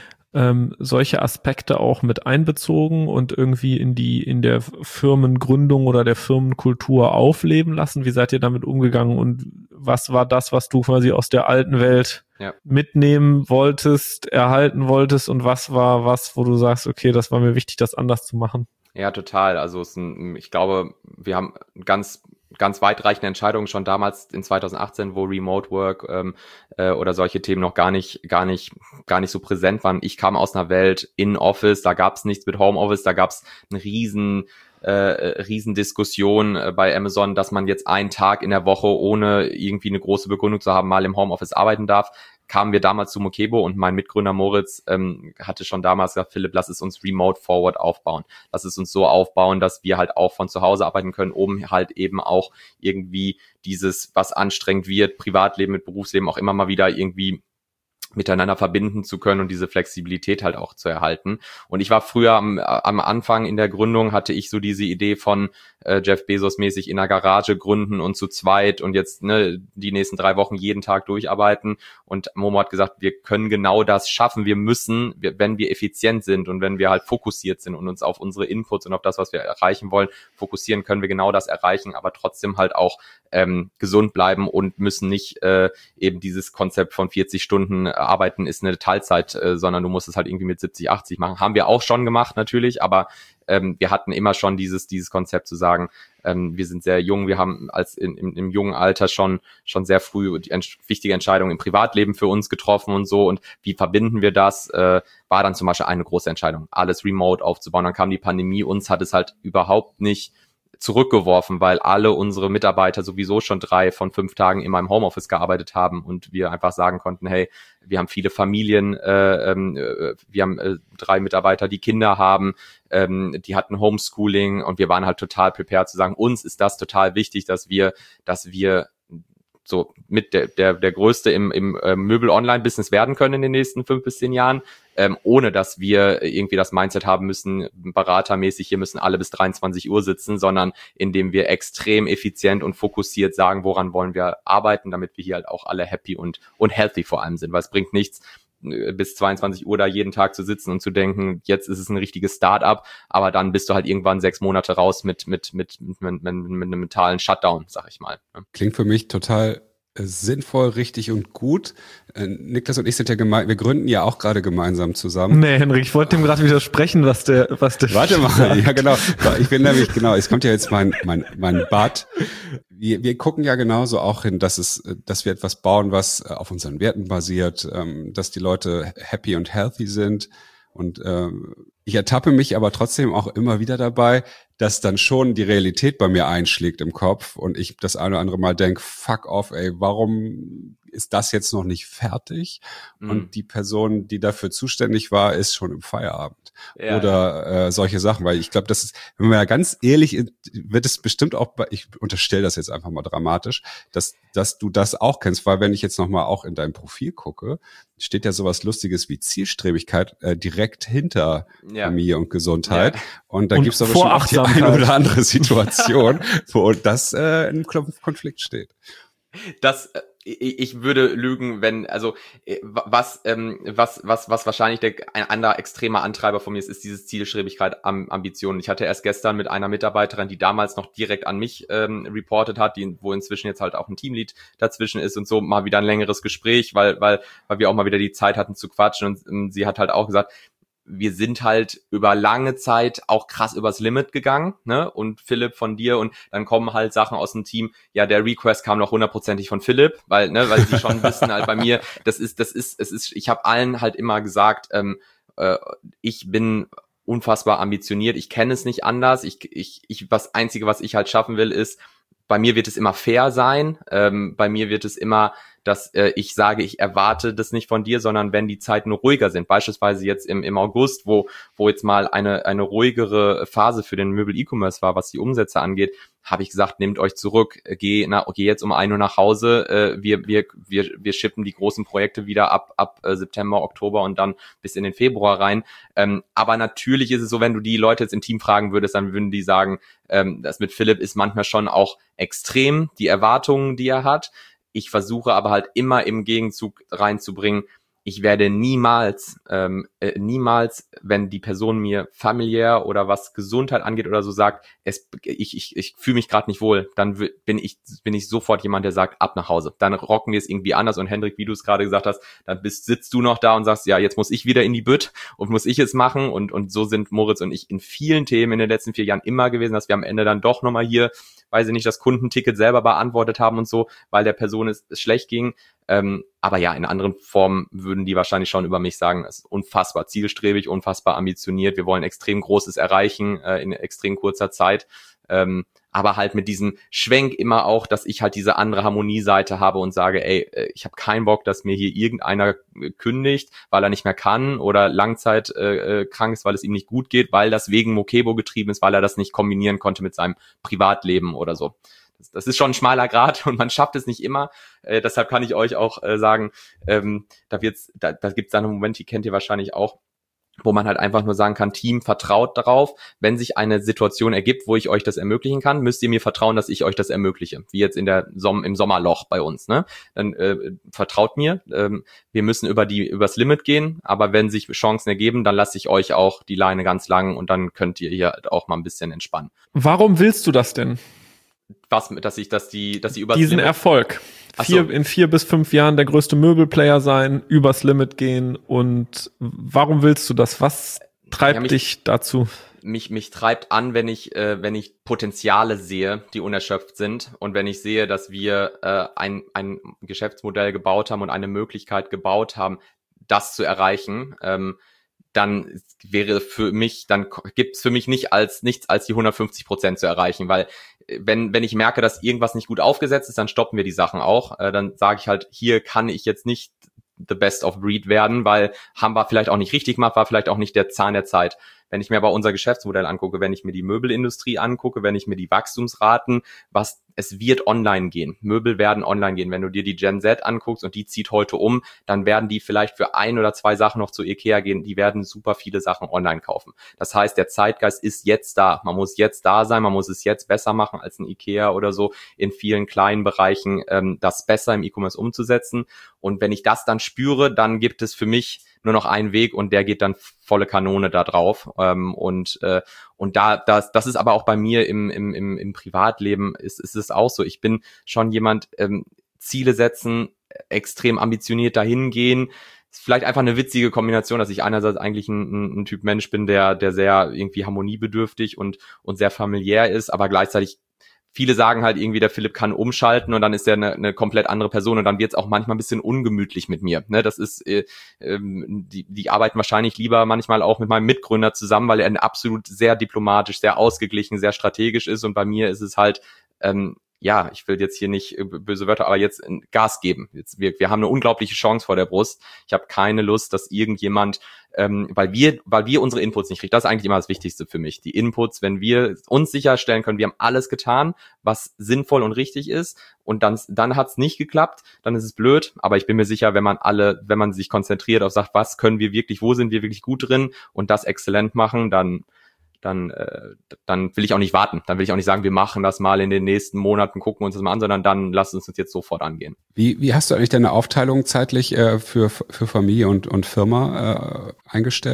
ähm, solche Aspekte auch mit einbezogen und irgendwie in die, in der Firmengründung oder der Firmenkultur aufleben lassen? Wie seid ihr damit umgegangen und was war das, was du quasi aus der alten Welt ja. mitnehmen wolltest, erhalten wolltest und was war was, wo du sagst, okay, das war mir wichtig, das anders zu machen? Ja, total. Also es ist ein, ich glaube, wir haben ganz ganz weitreichende Entscheidungen schon damals in zweitausendachtzehn, wo Remote Work ähm, äh, oder solche Themen noch gar nicht gar nicht gar nicht so präsent waren. Ich kam aus einer Welt in Office, da gab es nichts mit Homeoffice, da gab es einen riesen äh, riesen Diskussion äh, bei Amazon, dass man jetzt einen Tag in der Woche ohne irgendwie eine große Begründung zu haben mal im Homeoffice arbeiten darf. Kamen wir damals zu Mokebo und mein Mitgründer Moritz ähm, hatte schon damals gesagt, Philipp, lass es uns remote forward aufbauen. Lass es uns so aufbauen, dass wir halt auch von zu Hause arbeiten können, um halt eben auch irgendwie dieses, was anstrengend wird, Privatleben mit Berufsleben auch immer mal wieder irgendwie miteinander verbinden zu können und diese Flexibilität halt auch zu erhalten. Und ich war früher am, am Anfang in der Gründung, hatte ich so diese Idee von äh, Jeff Bezos mäßig in einer Garage gründen und zu zweit und jetzt ne die nächsten drei Wochen jeden Tag durcharbeiten. Und Momo hat gesagt, wir können genau das schaffen. Wir müssen, wir, wenn wir effizient sind und wenn wir halt fokussiert sind und uns auf unsere Inputs und auf das, was wir erreichen wollen, fokussieren, können wir genau das erreichen, aber trotzdem halt auch ähm, gesund bleiben und müssen nicht äh, eben dieses Konzept von vierzig Stunden arbeiten ist eine Teilzeit, äh, sondern du musst es halt irgendwie mit siebzig, achtzig machen. Haben wir auch schon gemacht natürlich, aber ähm, wir hatten immer schon dieses dieses Konzept zu sagen, ähm, wir sind sehr jung, wir haben als in, im, im jungen Alter schon schon sehr früh die ent- wichtige Entscheidung im Privatleben für uns getroffen und so und wie verbinden wir das, äh, war dann zum Beispiel eine große Entscheidung, alles remote aufzubauen. Dann kam die Pandemie, uns hat es halt überhaupt nicht zurückgeworfen, weil alle unsere Mitarbeiter sowieso schon drei von fünf Tagen in meinem Homeoffice gearbeitet haben und wir einfach sagen konnten, hey, wir haben viele Familien, äh, äh, wir haben äh, drei Mitarbeiter, die Kinder haben, ähm, die hatten Homeschooling und wir waren halt total prepared zu sagen, uns ist das total wichtig, dass wir, dass wir so mit der der der größte im im äh, Möbel-Online-Business werden können in den nächsten fünf bis zehn Jahren, ähm, ohne dass wir irgendwie das Mindset haben müssen, beratermäßig, hier müssen alle bis dreiundzwanzig Uhr sitzen, sondern indem wir extrem effizient und fokussiert sagen, woran wollen wir arbeiten, damit wir hier halt auch alle happy und und healthy vor allem sind, weil es bringt nichts, bis zweiundzwanzig Uhr da jeden Tag zu sitzen und zu denken, jetzt ist es ein richtiges Start-up, aber dann bist du halt irgendwann sechs Monate raus mit mit mit mit, mit, mit, mit einem mentalen Shutdown, sag ich mal. Klingt für mich total äh, sinnvoll, richtig und gut. Äh, Niklas und ich sind ja gemein, wir gründen ja auch gerade gemeinsam zusammen. Nee, Henrik, ich wollte dem gerade widersprechen, was der, was der. Warte mal, ja genau. Ich bin nämlich, genau, es kommt ja jetzt mein, mein, mein Bad. Wir, wir gucken ja genauso auch hin, dass es, dass wir etwas bauen, was auf unseren Werten basiert, ähm, dass die Leute happy und healthy sind. Und ähm, ich ertappe mich aber trotzdem auch immer wieder dabei, dass dann schon die Realität bei mir einschlägt im Kopf und ich das eine oder andere Mal denke, fuck off, ey, warum ist das jetzt noch nicht fertig? Mhm. Und die Person, die dafür zuständig war, ist schon im Feierabend. Ja, oder ja. Äh, solche Sachen, weil ich glaube, das ist, wenn man ja ganz ehrlich, wird es bestimmt auch, ich unterstelle das jetzt einfach mal dramatisch, dass dass du das auch kennst, weil wenn ich jetzt nochmal auch in dein Profil gucke, steht ja sowas Lustiges wie Zielstrebigkeit äh, direkt hinter ja. Familie und Gesundheit. Ja. Und da gibt es aber schon auch die eine oder andere Situation, wo das äh, in Konflikt steht. Das ich würde lügen, wenn, also was ähm, was was was wahrscheinlich der ein anderer extremer Antreiber von mir ist, ist dieses Zielstrebigkeit, Ambitionen. Ich hatte erst gestern mit einer Mitarbeiterin, die damals noch direkt an mich ähm, reportet hat, die wo inzwischen jetzt halt auch ein Teamlead dazwischen ist und so, mal wieder ein längeres Gespräch, weil weil weil wir auch mal wieder die Zeit hatten zu quatschen und ähm, sie hat halt auch gesagt, wir sind halt über lange Zeit auch krass übers Limit gegangen, ne? Und Philipp von dir, und dann kommen halt Sachen aus dem Team. Ja, der Request kam noch hundertprozentig von Philipp, weil, ne, weil sie schon wissen halt bei mir, das ist, das ist, es ist, ich habe allen halt immer gesagt, ähm, äh, ich bin unfassbar ambitioniert, ich kenne es nicht anders. Ich, ich, ich, das Einzige, was ich halt schaffen will, ist, bei mir wird es immer fair sein. Ähm, bei mir wird es immer, dass äh, ich sage, ich erwarte das nicht von dir, sondern wenn die Zeiten ruhiger sind, beispielsweise jetzt im, im August, wo wo jetzt mal eine eine ruhigere Phase für den Möbel-E-Commerce war, was die Umsätze angeht, habe ich gesagt, nehmt euch zurück, geh, na, geh jetzt um ein Uhr nach Hause, äh, wir wir wir wir shippen die großen Projekte wieder ab ab äh, September, Oktober und dann bis in den Februar rein. Ähm, aber natürlich ist es so, wenn du die Leute jetzt im Team fragen würdest, dann würden die sagen, ähm, das mit Philipp ist manchmal schon auch extrem, die Erwartungen, die er hat. Ich versuche aber halt immer im Gegenzug reinzubringen, ich werde niemals, ähm, äh, niemals, wenn die Person mir familiär oder was Gesundheit angeht oder so sagt, es, ich, ich, ich fühle mich gerade nicht wohl, dann w- bin ich, bin ich sofort jemand, der sagt, ab nach Hause. Dann rocken wir es irgendwie anders und Hendrik, wie du es gerade gesagt hast, dann bist, sitzt du noch da und sagst, ja, jetzt muss ich wieder in die Bütt und muss ich es machen, und, und so sind Moritz und ich in vielen Themen in den letzten vier Jahren immer gewesen, dass wir am Ende dann doch nochmal hier, weiß ich nicht, das Kundenticket selber beantwortet haben und so, weil der Person es, es schlecht ging. Ähm, aber ja, in anderen Formen würden die wahrscheinlich schon über mich sagen, es ist unfassbar zielstrebig, unfassbar ambitioniert, wir wollen extrem Großes erreichen äh, in extrem kurzer Zeit, ähm, aber halt mit diesem Schwenk immer auch, dass ich halt diese andere Harmonieseite habe und sage, ey, ich habe keinen Bock, dass mir hier irgendeiner kündigt, weil er nicht mehr kann oder Langzeit äh, krank ist, weil es ihm nicht gut geht, weil das wegen Mokebo getrieben ist, weil er das nicht kombinieren konnte mit seinem Privatleben oder so. Das ist schon ein schmaler Grat und man schafft es nicht immer. Äh, deshalb kann ich euch auch äh, sagen, ähm, da wird's, da, da gibt es dann einen Moment, die kennt ihr wahrscheinlich auch, wo man halt einfach nur sagen kann, Team, vertraut darauf, wenn sich eine Situation ergibt, wo ich euch das ermöglichen kann, müsst ihr mir vertrauen, dass ich euch das ermögliche. Wie jetzt in der Som- im Sommerloch bei uns, ne? Dann äh, vertraut mir. Ähm, wir müssen über die übers Limit gehen, aber wenn sich Chancen ergeben, dann lasse ich euch auch die Leine ganz lang und dann könnt ihr hier halt auch mal ein bisschen entspannen. Warum willst du das denn? Was, dass ich, dass die, dass die übers Diesen Limit Erfolg. Ach Vier, so. in vier bis fünf Jahren der größte Möbelplayer sein, übers Limit gehen, und warum willst du das? Was treibt Ja, mich- dich dazu? mich mich treibt an, wenn ich äh, wenn ich Potenziale sehe, die unerschöpft sind, und wenn ich sehe, dass wir äh, ein ein Geschäftsmodell gebaut haben und eine Möglichkeit gebaut haben, das zu erreichen, ähm, dann wäre für mich, dann gibt's für mich nicht als nichts als die hundertfünfzig Prozent zu erreichen, weil äh, wenn wenn ich merke, dass irgendwas nicht gut aufgesetzt ist, dann stoppen wir die Sachen auch. Äh, dann sage ich halt, hier kann ich jetzt nicht the best of breed werden, weil haben wir vielleicht auch nicht richtig gemacht, war vielleicht auch nicht der Zahn der Zeit. Wenn ich mir aber unser Geschäftsmodell angucke, wenn ich mir die Möbelindustrie angucke, wenn ich mir die Wachstumsraten, was es wird online gehen. Möbel werden online gehen. Wenn du dir die Gen Z anguckst und die zieht heute um, dann werden die vielleicht für ein oder zwei Sachen noch zu Ikea gehen. Die werden super viele Sachen online kaufen. Das heißt, der Zeitgeist ist jetzt da. Man muss jetzt da sein, man muss es jetzt besser machen als ein Ikea oder so, in vielen kleinen Bereichen ähm, das besser im E-Commerce umzusetzen. Und wenn ich das dann spüre, dann gibt es für mich nur noch einen Weg und der geht dann volle Kanone da drauf. Ähm, und äh, und da das das ist aber auch bei mir im im im, im Privatleben ist ist es auch so. Ich bin schon jemand, ähm, Ziele setzen, extrem ambitioniert dahin gehen. Ist vielleicht einfach eine witzige Kombination, dass ich einerseits eigentlich ein, ein, ein Typ Mensch bin, der der sehr irgendwie harmoniebedürftig und und sehr familiär ist, aber gleichzeitig viele sagen halt irgendwie, der Philipp kann umschalten und dann ist er eine, eine komplett andere Person und dann wird es auch manchmal ein bisschen ungemütlich mit mir. Ne, das ist, äh, ähm, die, die arbeiten wahrscheinlich lieber manchmal auch mit meinem Mitgründer zusammen, weil er absolut sehr diplomatisch, sehr ausgeglichen, sehr strategisch ist, und bei mir ist es halt, ähm, ja, ich will jetzt hier nicht böse Wörter, aber jetzt Gas geben. Jetzt, wir, wir haben eine unglaubliche Chance vor der Brust. Ich habe keine Lust, dass irgendjemand, ähm, weil wir, weil wir unsere Inputs nicht kriegen. Das ist eigentlich immer das Wichtigste für mich. Die Inputs, wenn wir uns sicherstellen können, wir haben alles getan, was sinnvoll und richtig ist, und dann, dann hat's nicht geklappt, dann ist es blöd. Aber ich bin mir sicher, wenn man alle, wenn man sich konzentriert auf sagt, was können wir wirklich, wo sind wir wirklich gut drin und das exzellent machen, dann dann äh, dann will ich auch nicht warten. Dann will ich auch nicht sagen, wir machen das mal in den nächsten Monaten, gucken uns das mal an, sondern dann lass uns das jetzt sofort angehen. Wie, wie hast du eigentlich deine Aufteilung zeitlich äh, für, für Familie und, und Firma äh, eingestellt?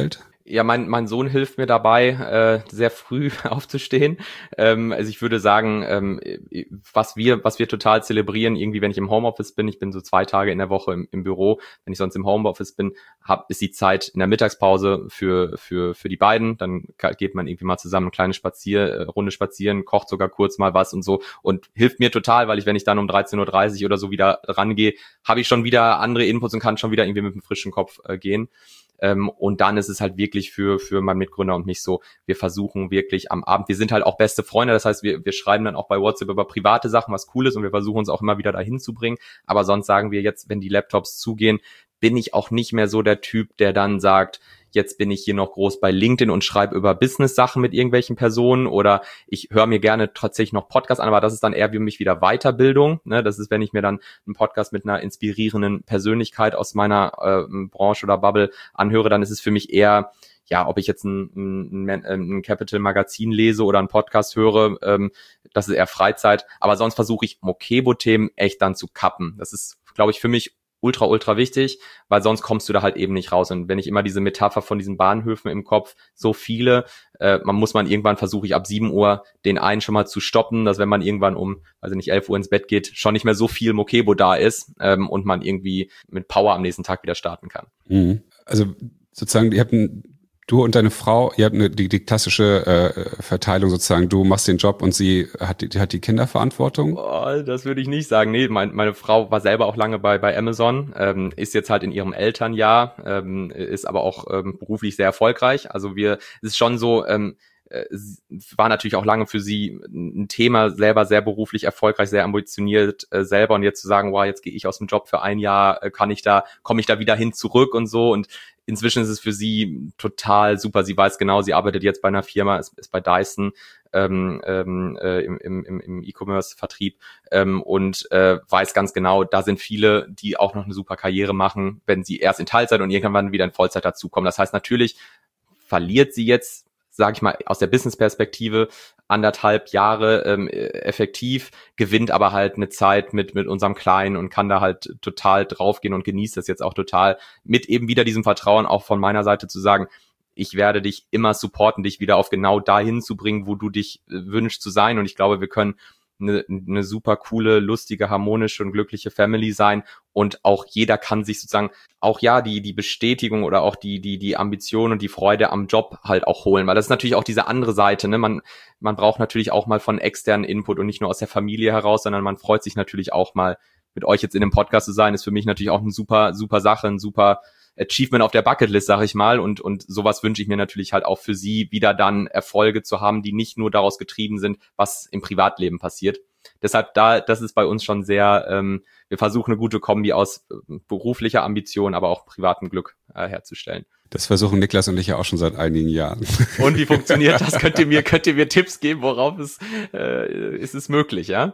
Ja, mein mein Sohn hilft mir dabei, äh, sehr früh aufzustehen. Ähm, also ich würde sagen, ähm, was wir was wir total zelebrieren, irgendwie, wenn ich im Homeoffice bin, ich bin so zwei Tage in der Woche im, im Büro, wenn ich sonst im Homeoffice bin, hab, ist die Zeit in der Mittagspause für für für die beiden. Dann geht man irgendwie mal zusammen eine kleine Spazier Runde spazieren, kocht sogar kurz mal was und so und hilft mir total, weil ich, wenn ich dann um dreizehn Uhr dreißig oder so wieder rangehe, habe ich schon wieder andere Inputs und kann schon wieder irgendwie mit einem frischen Kopf äh, gehen. Ähm, und dann ist es halt wirklich für für meinen Mitgründer und mich so, wir versuchen wirklich am Abend, wir sind halt auch beste Freunde, das heißt, wir wir schreiben dann auch bei WhatsApp über private Sachen, was cool ist, und wir versuchen uns auch immer wieder dahin zu bringen, aber sonst sagen wir jetzt, wenn die Laptops zugehen, bin ich auch nicht mehr so der Typ, der dann sagt, jetzt bin ich hier noch groß bei LinkedIn und schreibe über Business-Sachen mit irgendwelchen Personen, oder ich höre mir gerne tatsächlich noch Podcasts an, aber das ist dann eher für mich wieder Weiterbildung. Ne? Das ist, wenn ich mir dann einen Podcast mit einer inspirierenden Persönlichkeit aus meiner äh, Branche oder Bubble anhöre, dann ist es für mich eher, ja, ob ich jetzt ein, ein, ein Capital-Magazin lese oder einen Podcast höre, ähm, das ist eher Freizeit. Aber sonst versuche ich Mokebo-Themen echt dann zu kappen. Das ist, glaube ich, für mich ultra, ultra wichtig, weil sonst kommst du da halt eben nicht raus. Und wenn ich immer diese Metapher von diesen Bahnhöfen im Kopf, so viele, äh, man muss man irgendwann, versuche ich ab sieben Uhr den einen schon mal zu stoppen, dass wenn man irgendwann um, also nicht elf Uhr ins Bett geht, schon nicht mehr so viel Mokebo da ist ähm, und man irgendwie mit Power am nächsten Tag wieder starten kann. Mhm. Also sozusagen, ihr habt ein Du und deine Frau, ihr habt eine, die, die klassische äh, Verteilung sozusagen, du machst den Job und sie hat die, hat die Kinderverantwortung? Oh, das würde ich nicht sagen. Nee, mein, meine Frau war selber auch lange bei bei Amazon, ähm, ist jetzt halt in ihrem Elternjahr, ähm, ist aber auch ähm, beruflich sehr erfolgreich. Also wir, es ist schon so, ähm, es war natürlich auch lange für sie ein Thema, selber sehr beruflich erfolgreich, sehr ambitioniert äh, selber, und jetzt zu sagen, wow, jetzt gehe ich aus dem Job für ein Jahr, äh, kann ich da, komme ich da wieder hin zurück und so, und inzwischen ist es für sie total super. Sie weiß genau, sie arbeitet jetzt bei einer Firma, ist, ist bei Dyson ähm, ähm, äh, im, im, im E-Commerce-Vertrieb ähm, und äh, weiß ganz genau, da sind viele, die auch noch eine super Karriere machen, wenn sie erst in Teilzeit und irgendwann wieder in Vollzeit dazukommen. Das heißt, natürlich verliert sie jetzt, sage ich mal, aus der Business-Perspektive anderthalb Jahre ähm, effektiv, gewinnt aber halt eine Zeit mit mit unserem Kleinen und kann da halt total draufgehen und genießt das jetzt auch total, mit eben wieder diesem Vertrauen auch von meiner Seite zu sagen, ich werde dich immer supporten, dich wieder auf genau dahin zu bringen, wo du dich äh, wünschst zu sein, und ich glaube, wir können eine, eine super coole, lustige, harmonische und glückliche Family sein, und auch jeder kann sich sozusagen auch ja die die Bestätigung oder auch die die die Ambition und die Freude am Job halt auch holen, weil das ist natürlich auch diese andere Seite, ne? Man man braucht natürlich auch mal von externen Input und nicht nur aus der Familie heraus, sondern man freut sich natürlich auch mal, mit euch jetzt in dem Podcast zu sein, ist für mich natürlich auch eine super super Sache, ein super Achievement auf der Bucketlist, sag ich mal, und und sowas wünsche ich mir natürlich halt auch für sie, wieder dann Erfolge zu haben, die nicht nur daraus getrieben sind, was im Privatleben passiert. Deshalb, da, das ist bei uns schon sehr, ähm, wir versuchen eine gute Kombi aus äh, beruflicher Ambition, aber auch privatem Glück äh, herzustellen. Das versuchen Niklas und ich ja auch schon seit einigen Jahren. Und wie funktioniert das? Könnt ihr mir, könnt ihr mir Tipps geben, worauf es, äh, ist es möglich, ja?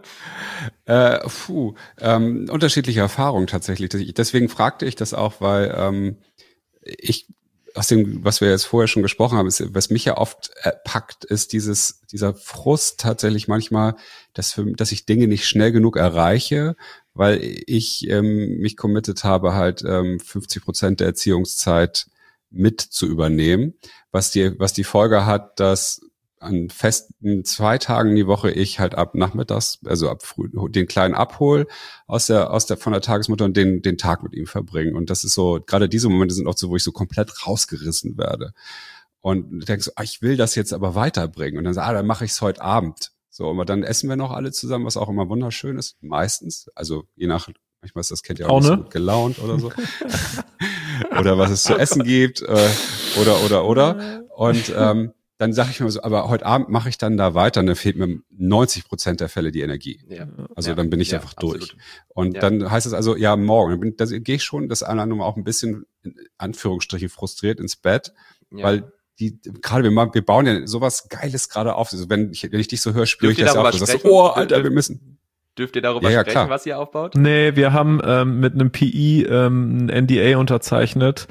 Äh, puh, ähm, unterschiedliche Erfahrungen tatsächlich. Deswegen fragte ich das auch, weil ähm, ich aus dem, was wir jetzt vorher schon gesprochen haben, ist, was mich ja oft äh, packt, ist dieses, dieser Frust tatsächlich manchmal, dass, für, dass ich Dinge nicht schnell genug erreiche, weil ich ähm, mich committed habe, halt ähm, fünfzig Prozent der Erziehungszeit mit zu übernehmen, was die, was die Folge hat, dass an festen zwei Tagen die Woche ich halt ab nachmittags, also ab früh, den Kleinen abhol aus der, aus der, von der Tagesmutter und den, den Tag mit ihm verbringen. Und das ist so, gerade diese Momente sind oft so, wo ich so komplett rausgerissen werde. Und denkst so, ah, ich will das jetzt aber weiterbringen. Und dann sag, ah, dann mache ich es heute Abend. So, aber dann essen wir noch alle zusammen, was auch immer wunderschön ist. Meistens. Also, je nach, manchmal ist das Kind ja auch, auch nicht so gut gelaunt oder so. Oder was es zu essen gibt, äh, oder, oder, oder. Und, ähm, dann sage ich mir so, aber heute Abend mache ich dann da weiter, dann fehlt mir neunzig Prozent der Fälle die Energie. Ja. Also ja, dann bin ich ja, einfach durch. Absolut. Und ja. Dann heißt es also, ja, morgen. Dann, bin, dann gehe ich schon das eine oder andere Mal auch ein bisschen, in Anführungsstriche, frustriert ins Bett, ja. Weil die, gerade wir, wir bauen ja sowas Geiles gerade auf. Also wenn ich, wenn ich dich so höre, spüre ich das ja auch. Du sagst so, oh, Alter, wir müssen... Dürft ihr darüber ja, ja, sprechen, klar. Was ihr aufbaut? Nee, wir haben ähm, mit einem P I ähm, ein N D A unterzeichnet,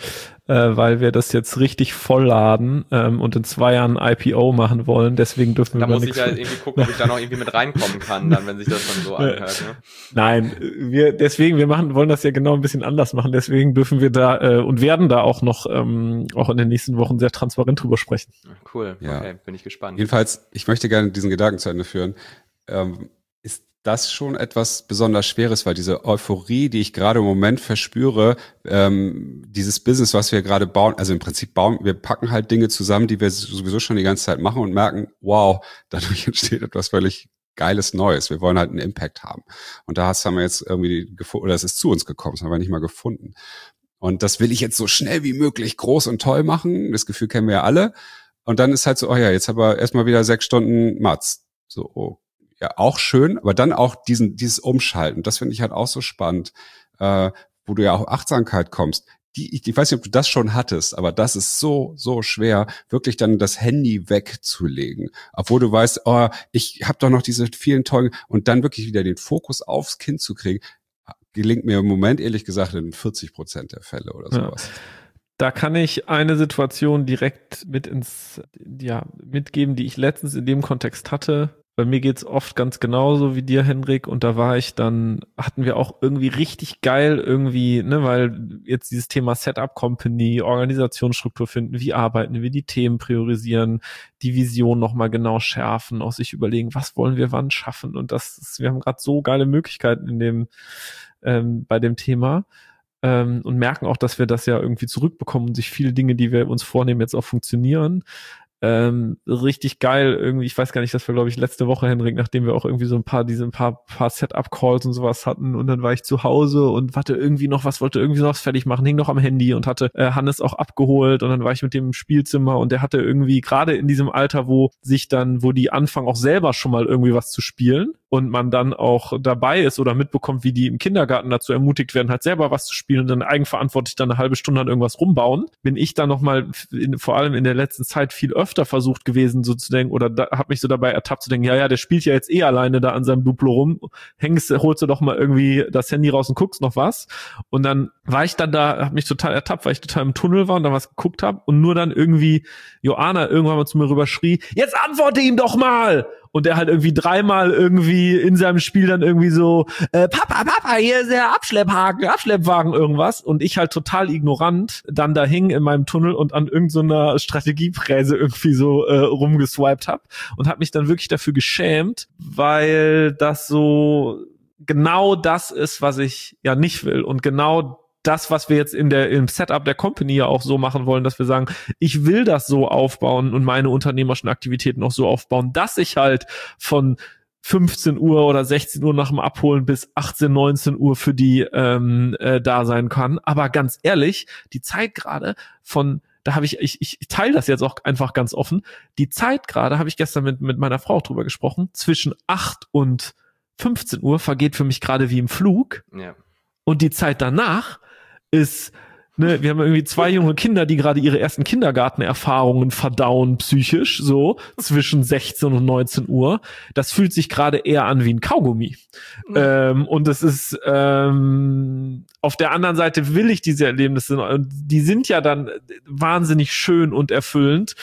äh, weil wir das jetzt richtig vollladen ähm, und in zwei Jahren I P O machen wollen. Deswegen dürfen da wir Da muss ich ja irgendwie gucken, ob ich da noch irgendwie mit reinkommen kann, dann, wenn sich das dann so anhört. Ne? Nein, wir deswegen, wir machen, wollen das ja genau ein bisschen anders machen. Deswegen dürfen wir da äh, und werden da auch noch ähm, auch in den nächsten Wochen sehr transparent drüber sprechen. Cool, ja. Okay, bin ich gespannt. Jedenfalls, ich möchte gerne diesen Gedanken zu Ende führen. Ähm, ist das schon etwas besonders Schweres, weil diese Euphorie, die ich gerade im Moment verspüre, ähm, dieses Business, was wir gerade bauen, also im Prinzip bauen, wir packen halt Dinge zusammen, die wir sowieso schon die ganze Zeit machen und merken, wow, dadurch entsteht etwas völlig Geiles Neues. Wir wollen halt einen Impact haben. Und da haben wir jetzt irgendwie gefunden, oder es ist zu uns gekommen, das haben wir nicht mal gefunden. Und das will ich jetzt so schnell wie möglich groß und toll machen. Das Gefühl kennen wir ja alle. Und dann ist halt so, oh ja, jetzt haben wir erstmal wieder sechs Stunden Mats. So, oh, ja, auch schön, aber dann auch diesen, dieses Umschalten. Das finde ich halt auch so spannend, äh, wo du ja auch Achtsamkeit kommst. Die, ich, ich weiß nicht, ob du das schon hattest, aber das ist so, so schwer, wirklich dann das Handy wegzulegen. Obwohl du weißt, oh, ich habe doch noch diese vielen tollen, und dann wirklich wieder den Fokus aufs Kind zu kriegen, gelingt mir im Moment, ehrlich gesagt, in vierzig Prozent der Fälle oder sowas. Ja. Da kann ich eine Situation direkt mit ins, ja, mitgeben, die ich letztens in dem Kontext hatte. Bei mir geht's oft ganz genauso wie dir, Henrik, und da war ich dann, hatten wir auch irgendwie richtig geil irgendwie, ne, weil jetzt dieses Thema Setup Company, Organisationsstruktur finden, wie arbeiten wir, die Themen priorisieren, die Vision nochmal genau schärfen, auch sich überlegen, was wollen wir wann schaffen, und das ist, wir haben gerade so geile Möglichkeiten in dem, ähm, bei dem Thema. Ähm, und merken auch, dass wir das ja irgendwie zurückbekommen und sich viele Dinge, die wir uns vornehmen, jetzt auch funktionieren. Ähm, richtig geil irgendwie, ich weiß gar nicht, das war glaube ich letzte Woche, Henrik, nachdem wir auch irgendwie so ein paar, diese ein paar, paar Setup-Calls und sowas hatten, und dann war ich zu Hause und hatte irgendwie noch was, wollte irgendwie noch was fertig machen, hing noch am Handy und hatte äh, Hannes auch abgeholt, und dann war ich mit dem im Spielzimmer, und der hatte irgendwie gerade in diesem Alter, wo sich dann, wo die anfangen auch selber schon mal irgendwie was zu spielen und man dann auch dabei ist oder mitbekommt, wie die im Kindergarten dazu ermutigt werden, halt selber was zu spielen und dann eigenverantwortlich dann eine halbe Stunde an irgendwas rumbauen, bin ich dann nochmal vor allem in der letzten Zeit viel öfter versucht gewesen, so zu denken, oder da, habe mich so dabei ertappt zu denken, ja, ja, der spielt ja jetzt eh alleine da an seinem Duplo rum, hängst, holst du doch mal irgendwie das Handy raus und guckst noch was, und dann war ich dann da, habe mich total ertappt, weil ich total im Tunnel war und da was geguckt habe und nur dann irgendwie Joanna irgendwann mal zu mir rüber schrie, jetzt antworte ihm doch mal! Und der halt irgendwie dreimal irgendwie in seinem Spiel dann irgendwie so, äh, Papa, Papa, hier ist der Abschlepphaken, Abschleppwagen, irgendwas. Und ich halt total ignorant dann da hing in meinem Tunnel und an irgendeiner Strategiepräse irgendwie so äh, rumgeswiped hab und hab mich dann wirklich dafür geschämt, weil das so genau das ist, was ich ja nicht will, und genau das, was wir jetzt in der im Setup der Company ja auch so machen wollen, dass wir sagen, ich will das so aufbauen und meine unternehmerischen Aktivitäten auch so aufbauen, dass ich halt von fünfzehn Uhr oder sechzehn Uhr nach dem Abholen bis achtzehn, neunzehn Uhr für die ähm, äh, da sein kann. Aber ganz ehrlich, die Zeit gerade von Da habe ich, ich, ich teile das jetzt auch einfach ganz offen. Die Zeit gerade, habe ich gestern mit, mit meiner Frau drüber gesprochen, zwischen acht und fünfzehn Uhr vergeht für mich gerade wie im Flug. Ja. Und die Zeit danach ist, ne, wir haben irgendwie zwei junge Kinder, die gerade ihre ersten Kindergartenerfahrungen verdauen, psychisch, so, zwischen sechzehn und neunzehn Uhr. Das fühlt sich gerade eher an wie ein Kaugummi. Mhm. Ähm, und es ist, ähm, auf der anderen Seite will ich diese Erlebnisse, und die sind ja dann wahnsinnig schön und erfüllend,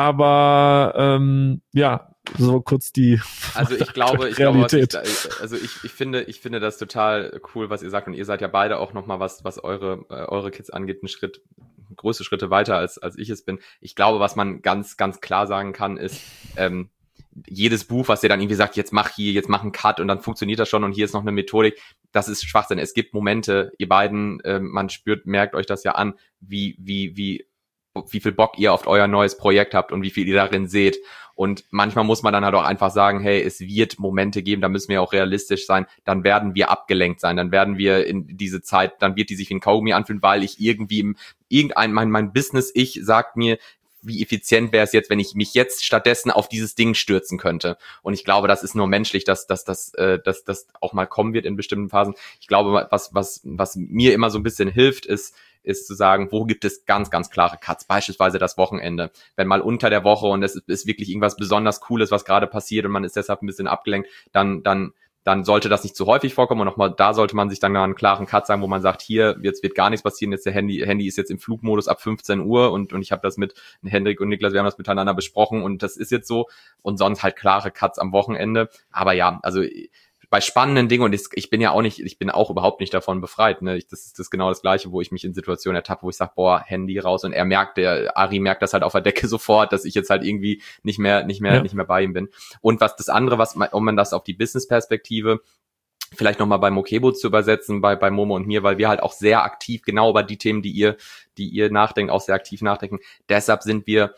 aber, ähm, ja, so kurz die Also ich glaube, ich glaube, was ich, also ich, ich finde, ich finde das total cool, was ihr sagt, und ihr seid ja beide auch nochmal, was, was eure, äh, eure Kids angeht, einen Schritt, größere Schritte weiter als, als ich es bin. Ich glaube, was man ganz, ganz klar sagen kann, ist, ähm, jedes Buch, was ihr dann irgendwie sagt, jetzt mach hier, jetzt mach einen Cut und dann funktioniert das schon und hier ist noch eine Methodik, das ist Schwachsinn. Es gibt Momente, ihr beiden, äh, man spürt, merkt euch das ja an, wie, wie, wie, wie viel Bock ihr auf euer neues Projekt habt und wie viel ihr darin seht. Und manchmal muss man dann halt auch einfach sagen, hey, es wird Momente geben, da müssen wir auch realistisch sein, dann werden wir abgelenkt sein, dann werden wir in diese Zeit, dann wird die sich wie ein Kaugummi anfühlen, weil ich irgendwie im, irgendein, mein, mein Business-Ich sagt mir, wie effizient wäre es jetzt, wenn ich mich jetzt stattdessen auf dieses Ding stürzen könnte. Und ich glaube, das ist nur menschlich, dass dass dass äh, dass das auch mal kommen wird in bestimmten Phasen. Ich glaube, was was was mir immer so ein bisschen hilft, ist ist zu sagen, wo gibt es ganz, ganz klare Cuts, beispielsweise das Wochenende. Wenn mal unter der Woche und es ist wirklich irgendwas besonders Cooles, was gerade passiert und man ist deshalb ein bisschen abgelenkt, dann dann dann sollte das nicht zu häufig vorkommen und nochmal, da sollte man sich dann einen klaren Cut sagen, wo man sagt, hier, jetzt wird gar nichts passieren, jetzt der Handy, Handy ist jetzt im Flugmodus ab fünfzehn Uhr und, und ich habe das mit Hendrik und Niklas, wir haben das miteinander besprochen und das ist jetzt so und sonst halt klare Cuts am Wochenende. Aber ja, also bei spannenden Dingen, und ich, ich bin ja auch nicht, ich bin auch überhaupt nicht davon befreit, ne, ich, das ist das genau das Gleiche, wo ich mich in Situationen ertappe, wo ich sage, boah, Handy raus, und er merkt, der Ari merkt das halt auf der Decke sofort, dass ich jetzt halt irgendwie nicht mehr, nicht mehr, ja. nicht mehr bei ihm bin. Und was das andere, was, um man das auf die Business-Perspektive vielleicht nochmal bei Mokebo zu übersetzen, bei, bei Momo und mir, weil wir halt auch sehr aktiv genau über die Themen, die ihr, die ihr nachdenkt, auch sehr aktiv nachdenken. Deshalb sind wir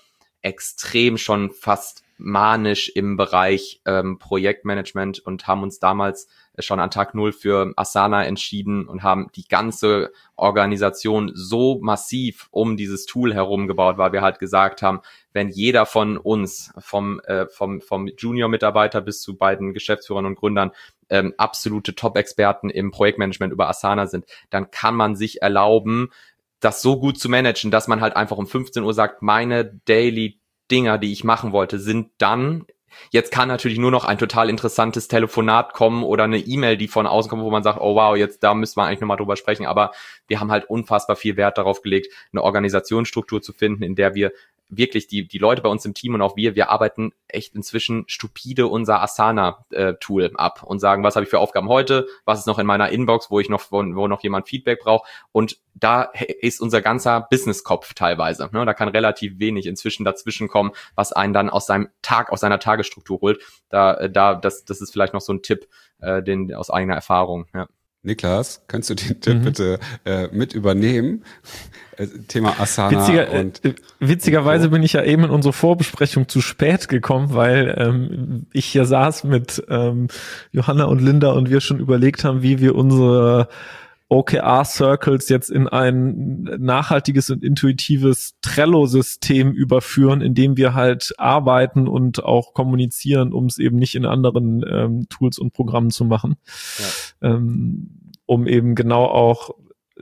extrem schon fast manisch im Bereich ähm, Projektmanagement und haben uns damals schon an Tag null für Asana entschieden und haben die ganze Organisation so massiv um dieses Tool herum gebaut, weil wir halt gesagt haben, wenn jeder von uns, vom äh, vom vom Junior-Mitarbeiter bis zu beiden Geschäftsführern und Gründern, ähm, absolute Top-Experten im Projektmanagement über Asana sind, dann kann man sich erlauben, das so gut zu managen, dass man halt einfach um fünfzehn Uhr sagt, meine Daily Dinger, die ich machen wollte, sind dann, jetzt kann natürlich nur noch ein total interessantes Telefonat kommen oder eine E-Mail, die von außen kommt, wo man sagt, oh wow, jetzt da müssen wir eigentlich nochmal drüber sprechen, aber wir haben halt unfassbar viel Wert darauf gelegt, eine Organisationsstruktur zu finden, in der wir wirklich die die Leute bei uns im Team und auch wir, wir arbeiten echt inzwischen stupide unser Asana-Tool äh, ab und sagen, was habe ich für Aufgaben heute, was ist noch in meiner Inbox, wo ich noch wo, wo noch jemand Feedback braucht, und da ist unser ganzer Business-Kopf teilweise. Ne? Da kann relativ wenig inzwischen dazwischen kommen, was einen dann aus seinem Tag, aus seiner Tagesstruktur holt. Da da das das ist vielleicht noch so ein Tipp, äh, den aus eigener Erfahrung. Ja. Niklas, kannst du den Tipp mhm. bitte äh, mit übernehmen? Äh, Thema Asana. Witziger, und äh, witzigerweise und bin ich ja eben in unsere Vorbesprechung zu spät gekommen, weil ähm, ich hier saß mit ähm, Johanna und Linda und wir schon überlegt haben, wie wir unsere O K R-Circles jetzt in ein nachhaltiges und intuitives Trello-System überführen, in dem wir halt arbeiten und auch kommunizieren, um es eben nicht in anderen ähm, Tools und Programmen zu machen, ja. ähm, um eben genau auch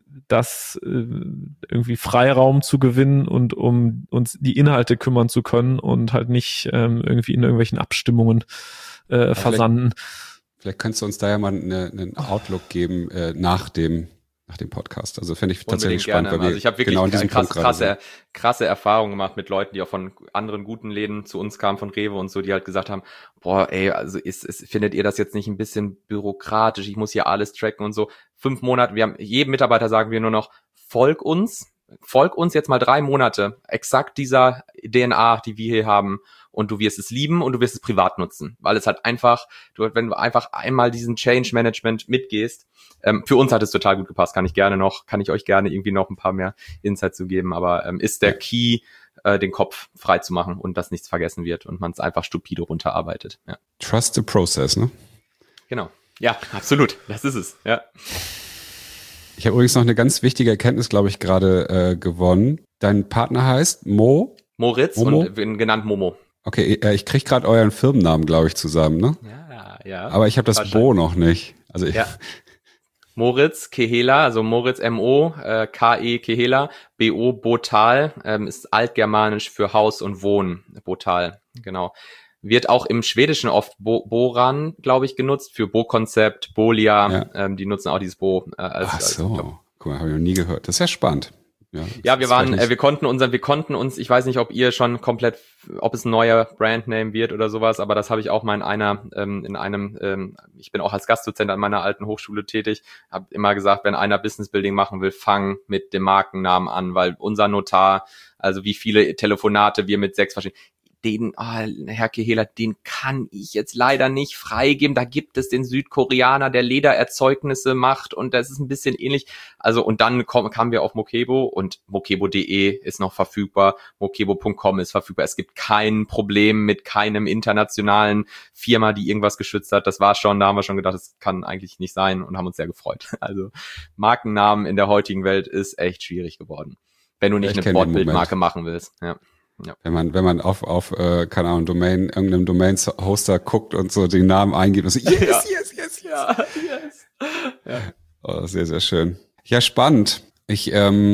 das äh, irgendwie Freiraum zu gewinnen und um uns die Inhalte kümmern zu können und halt nicht ähm, irgendwie in irgendwelchen Abstimmungen äh, versanden. Vielleicht könntest du uns da ja mal eine, einen Outlook geben äh, nach dem nach dem Podcast. Also fände ich tatsächlich spannend. Weil wir also ich habe wirklich genau in diesem krass, krasse, krasse Erfahrungen gemacht mit Leuten, die auch von anderen guten Läden zu uns kamen, von Rewe und so, die halt gesagt haben, boah, ey, also ist, ist, findet ihr das jetzt nicht ein bisschen bürokratisch? Ich muss hier alles tracken und so. Fünf Monate, wir haben jedem Mitarbeiter sagen wir nur noch, folg uns, folg uns jetzt mal drei Monate, exakt dieser D N A, die wir hier haben. Und du wirst es lieben und du wirst es privat nutzen, weil es halt einfach, du, wenn du einfach einmal diesen Change Management mitgehst, ähm, für uns hat es total gut gepasst, kann ich gerne noch, kann ich euch gerne irgendwie noch ein paar mehr Insights zu geben, aber ähm, ist der Key, äh, den Kopf frei zu machen und dass nichts vergessen wird und man es einfach stupide runterarbeitet. Ja. Trust the process, ne? Genau. Ja, absolut. Das ist es, ja. Ich habe übrigens noch eine ganz wichtige Erkenntnis, glaube ich, gerade äh, gewonnen. Dein Partner heißt Mo? Moritz Momo? Und genannt Momo. Okay, ich kriege gerade euren Firmennamen, glaube ich, zusammen, ne? Ja, ja. Aber ich habe das Bo noch nicht. Also ich ja. Moritz Kehela, also Moritz M O, äh, K E Kehela, B O Botal, ähm, ist altgermanisch für Haus und Wohnen, Botal, genau. Wird auch im Schwedischen oft Bo- Boran, glaube ich, genutzt, für Bo-Konzept, Bolia, ja. ähm, die nutzen auch dieses Bo. Äh, als, Ach so, als, guck mal, habe ich noch nie gehört. Das ist ja spannend. Ja, ja, wir waren, äh, wir konnten unseren, wir konnten uns, ich weiß nicht, ob ihr schon komplett, ob es ein neuer Brandname wird oder sowas, aber das habe ich auch mal in einer, ähm, in einem, ähm, ich bin auch als Gastdozent an meiner alten Hochschule tätig, habe immer gesagt, wenn einer Business Building machen will, fang mit dem Markennamen an, weil unser Notar, also wie viele Telefonate wir mit sechs verschiedenen, den, oh, Herr Kehela, den kann ich jetzt leider nicht freigeben. Da gibt es den Südkoreaner, der Ledererzeugnisse macht und das ist ein bisschen ähnlich. Also und dann kom- kamen wir auf Mokebo und mokebo punkt de ist noch verfügbar, mokebo punkt com ist verfügbar. Es gibt kein Problem mit keinem internationalen Firma, die irgendwas geschützt hat. Das war schon, da haben wir schon gedacht, das kann eigentlich nicht sein und haben uns sehr gefreut. Also Markennamen in der heutigen Welt ist echt schwierig geworden, wenn du nicht ja, eine Wortbildmarke machen willst. Ja. Ja. Wenn man, wenn man auf, auf, äh, keine Ahnung, Domain, irgendeinem Domain-Hoster guckt und so den Namen eingibt und so, yes, ja. yes, yes, yes. Ja, yes. Ja. Oh, sehr, sehr schön. Ja, spannend. Ich, ähm,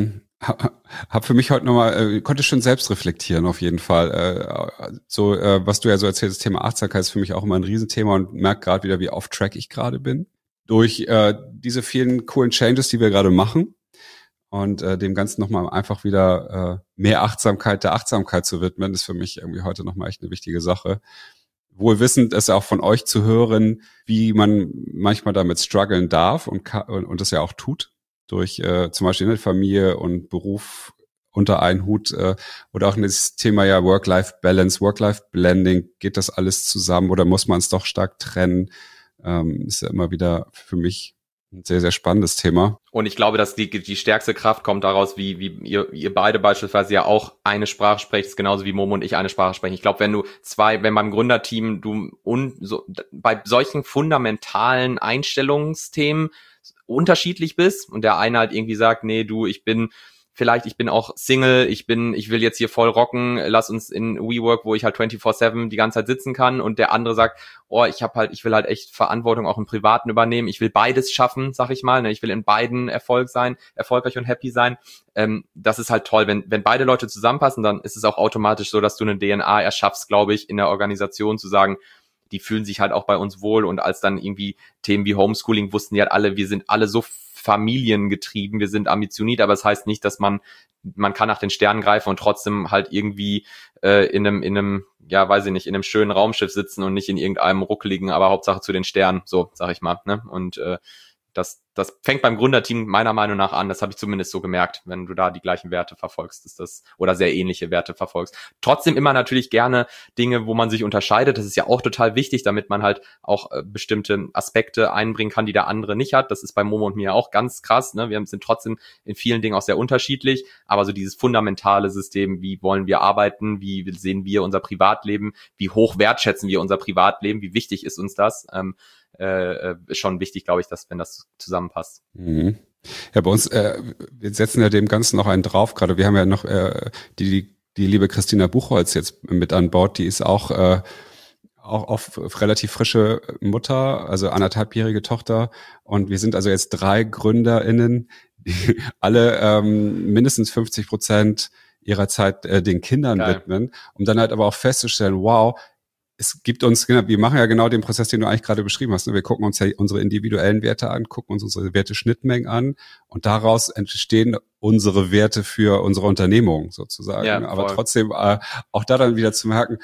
Hab für mich heute nochmal, äh, konnte schon selbst reflektieren auf jeden Fall. Äh, so, äh, was du ja so erzählst, das Thema Achtsamkeit ist für mich auch immer ein Riesenthema und merke gerade wieder, wie off-track ich gerade bin. Durch äh, diese vielen coolen Changes, die wir gerade machen und äh, dem Ganzen nochmal einfach wieder äh, mehr Achtsamkeit der Achtsamkeit zu widmen, ist für mich irgendwie heute nochmal echt eine wichtige Sache. Wohl wissend ist auch von euch zu hören, wie man manchmal damit strugglen darf und, kann, und das ja auch tut. Durch äh, zum Beispiel eine Familie und Beruf unter einen Hut äh, oder auch das Thema ja Work-Life-Balance, Work-Life-Blending, geht das alles zusammen oder muss man es doch stark trennen? Ähm, ist ja immer wieder für mich ein sehr, sehr spannendes Thema. Und ich glaube, dass die die stärkste Kraft kommt daraus, wie wie ihr ihr beide beispielsweise ja auch eine Sprache sprecht, ist genauso wie Momo und ich eine Sprache sprechen. Ich glaube, wenn du zwei, wenn beim Gründerteam du und so bei solchen fundamentalen Einstellungsthemen unterschiedlich bist und der eine halt irgendwie sagt, nee, du, ich bin vielleicht, ich bin auch Single, ich bin, ich will jetzt hier voll rocken, lass uns in WeWork, wo ich halt vierundzwanzig sieben die ganze Zeit sitzen kann, und der andere sagt, oh, ich habe halt, ich will halt echt Verantwortung auch im Privaten übernehmen, ich will beides schaffen, sag ich mal, ne? Ich will in beiden Erfolg sein, erfolgreich und happy sein. Ähm, das ist halt toll, wenn wenn beide Leute zusammenpassen, dann ist es auch automatisch so, dass du eine D N A erschaffst, glaube ich, in der Organisation, zu sagen, die fühlen sich halt auch bei uns wohl. Und als dann irgendwie Themen wie Homeschooling, wussten die halt alle, wir sind alle so familiengetrieben, wir sind ambitioniert, aber es das heißt nicht, dass man, man kann nach den Sternen greifen und trotzdem halt irgendwie äh, in einem, in einem, ja, weiß ich nicht, in einem schönen Raumschiff sitzen und nicht in irgendeinem ruckeligen, aber Hauptsache zu den Sternen, so, sag ich mal, ne? Und äh, das, das fängt beim Gründerteam meiner Meinung nach an. Das habe ich zumindest so gemerkt. Wenn du da die gleichen Werte verfolgst, ist das, oder sehr ähnliche Werte verfolgst. Trotzdem immer natürlich gerne Dinge, wo man sich unterscheidet. Das ist ja auch total wichtig, damit man halt auch äh, bestimmte Aspekte einbringen kann, die der andere nicht hat. Das ist bei Momo und mir auch ganz krass, ne? Wir sind trotzdem in vielen Dingen auch sehr unterschiedlich. Aber so dieses fundamentale System, wie wollen wir arbeiten? Wie sehen wir unser Privatleben? Wie hoch wertschätzen wir unser Privatleben? Wie wichtig ist uns das? Ähm, Äh, ist schon wichtig, glaube ich, dass, wenn das zusammenpasst. Mhm. Ja, bei uns, äh, wir setzen ja dem Ganzen noch einen drauf. Gerade wir haben ja noch äh, die, die die liebe Christina Buchholz jetzt mit an Bord. Die ist auch äh, auch auf relativ frische Mutter, also anderthalbjährige Tochter. Und wir sind also jetzt drei GründerInnen, die alle ähm, mindestens fünfzig Prozent ihrer Zeit äh, den Kindern Geil. widmen, um dann halt aber auch festzustellen, wow, es gibt uns, wir machen ja genau den Prozess, den du eigentlich gerade beschrieben hast. Wir gucken uns ja unsere individuellen Werte an, gucken uns unsere Werteschnittmengen an und daraus entstehen unsere Werte für unsere Unternehmung sozusagen. Ja, aber trotzdem äh, auch da dann wieder zu merken,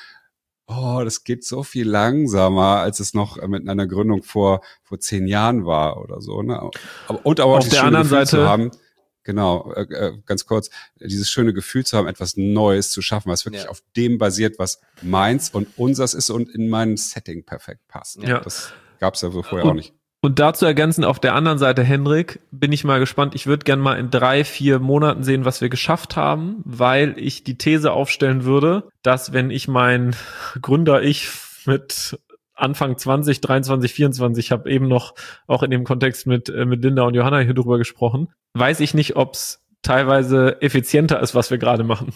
oh, das geht so viel langsamer, als es noch mit einer Gründung vor vor zehn Jahren war oder so. Ne? Aber, und aber auf der anderen Gefühl Seite zu haben, genau, äh, ganz kurz, dieses schöne Gefühl zu haben, etwas Neues zu schaffen, was wirklich ja. auf dem basiert, was meins und unseres ist und in mein Setting perfekt passt. Ja. Das gab es ja so vorher und, auch nicht. Und dazu ergänzen, auf der anderen Seite, Henrik, bin ich mal gespannt. Ich würde gerne mal in drei, vier Monaten sehen, was wir geschafft haben, weil ich die These aufstellen würde, dass wenn ich mein Gründer-Ich mit Anfang zwanzig, dreiundzwanzig, vierundzwanzig, habe eben noch auch in dem Kontext mit mit Linda und Johanna hier drüber gesprochen, weiß ich nicht, ob es teilweise effizienter ist, was wir gerade machen.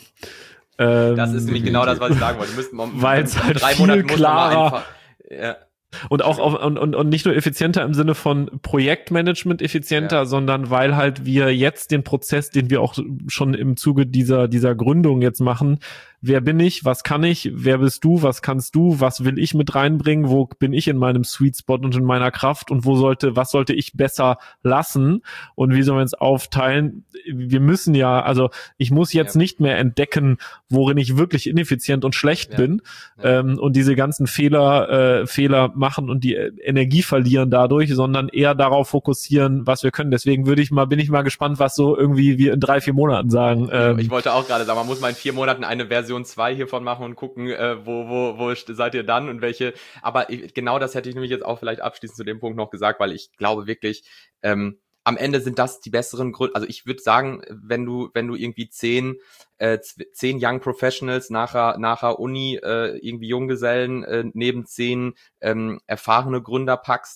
Ähm, das ist nämlich genau das, was ich sagen wollte. Weil es halt drei viel Monaten klarer einfach, ja. Und auch auf, und, und, und nicht nur effizienter im Sinne von Projektmanagement effizienter, ja. sondern weil halt wir jetzt den Prozess, den wir auch schon im Zuge dieser dieser Gründung jetzt machen, wer bin ich, was kann ich, wer bist du, was kannst du, was will ich mit reinbringen, wo bin ich in meinem Sweet Spot und in meiner Kraft und wo sollte, was sollte ich besser lassen und wie sollen wir uns aufteilen? Wir müssen ja, also ich muss jetzt ja. nicht mehr entdecken, worin ich wirklich ineffizient und schlecht ja. bin ja. Ähm, und diese ganzen Fehler, äh, Fehler machen und die Energie verlieren dadurch, sondern eher darauf fokussieren, was wir können. Deswegen würde ich mal, bin ich mal gespannt, was so irgendwie wir in drei, vier Monaten sagen. Ähm, ich wollte auch gerade sagen, man muss mal in vier Monaten eine Version zwei hiervon machen und gucken, äh, wo, wo, wo seid ihr dann und welche, aber ich, genau das hätte ich nämlich jetzt auch vielleicht abschließend zu dem Punkt noch gesagt, weil ich glaube wirklich, ähm, am Ende sind das die besseren Gründe, also ich würde sagen, wenn du, wenn du irgendwie zehn, äh, zehn Young Professionals nachher, nachher Uni, äh, irgendwie Junggesellen, äh, neben zehn, ähm, erfahrene Gründer packst,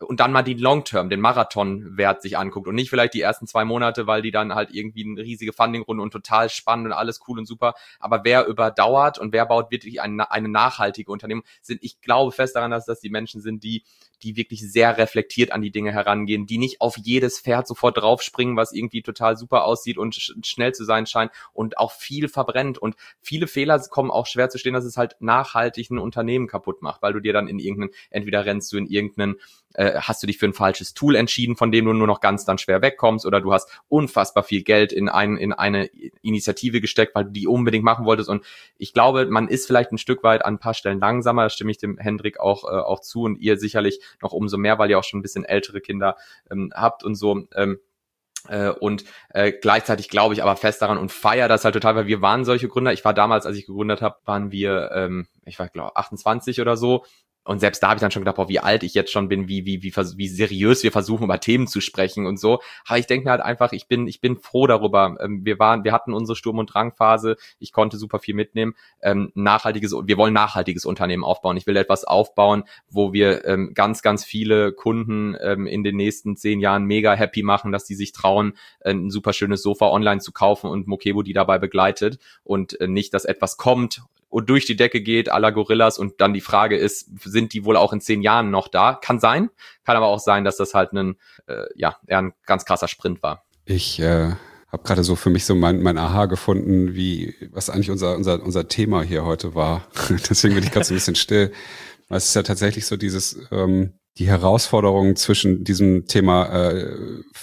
und dann mal die Long-Term, den Marathon-Wert sich anguckt und nicht vielleicht die ersten zwei Monate, weil die dann halt irgendwie eine riesige Funding-Runde und total spannend und alles cool und super, aber wer überdauert und wer baut wirklich eine, eine nachhaltige Unternehmung, sind, ich glaube fest daran, dass das die Menschen sind, die die wirklich sehr reflektiert an die Dinge herangehen, die nicht auf jedes Pferd sofort draufspringen, was irgendwie total super aussieht und sch- schnell zu sein scheint und auch viel verbrennt und viele Fehler kommen auch schwer zu stehen, dass es halt nachhaltig ein Unternehmen kaputt macht, weil du dir dann in irgendeinen, entweder rennst du in irgendeinen, äh, hast du dich für ein falsches Tool entschieden, von dem du nur noch ganz dann schwer wegkommst oder du hast unfassbar viel Geld in ein, in eine Initiative gesteckt, weil du die unbedingt machen wolltest und ich glaube, man ist vielleicht ein Stück weit an ein paar Stellen langsamer, da stimme ich dem Hendrik auch, äh, auch zu und ihr sicherlich noch umso mehr, weil ihr auch schon ein bisschen ältere Kinder ähm, habt und so. Ähm, äh, und äh, gleichzeitig glaube ich aber fest daran und feiere das halt total, weil wir waren solche Gründer. Ich war damals, als ich gegründet habe, waren wir, ähm, ich war glaube achtundzwanzig oder so. Und selbst da habe ich dann schon gedacht, boah, wie alt ich jetzt schon bin, wie wie wie wie seriös wir versuchen über Themen zu sprechen und so. Aber ich denke mir halt einfach, ich bin ich bin froh darüber. Ähm, wir waren, wir hatten unsere Sturm- und Drangphase. Ich konnte super viel mitnehmen. Ähm, nachhaltiges, wir wollen nachhaltiges Unternehmen aufbauen. Ich will etwas aufbauen, wo wir ähm, ganz ganz viele Kunden ähm, in den nächsten zehn Jahren mega happy machen, dass die sich trauen, ein super schönes Sofa online zu kaufen und Mokebo die dabei begleitet und äh, nicht, dass etwas kommt und durch die Decke geht, à la Gorillas und dann die Frage ist, sind die wohl auch in zehn Jahren noch da? Kann sein, kann aber auch sein, dass das halt ein, äh, ja, eher ein ganz krasser Sprint war. Ich äh, habe gerade so für mich so mein, mein Aha gefunden, wie was eigentlich unser unser unser Thema hier heute war. Deswegen bin ich gerade so ein bisschen still. Es ist ja tatsächlich so dieses ähm, die Herausforderung zwischen diesem Thema äh,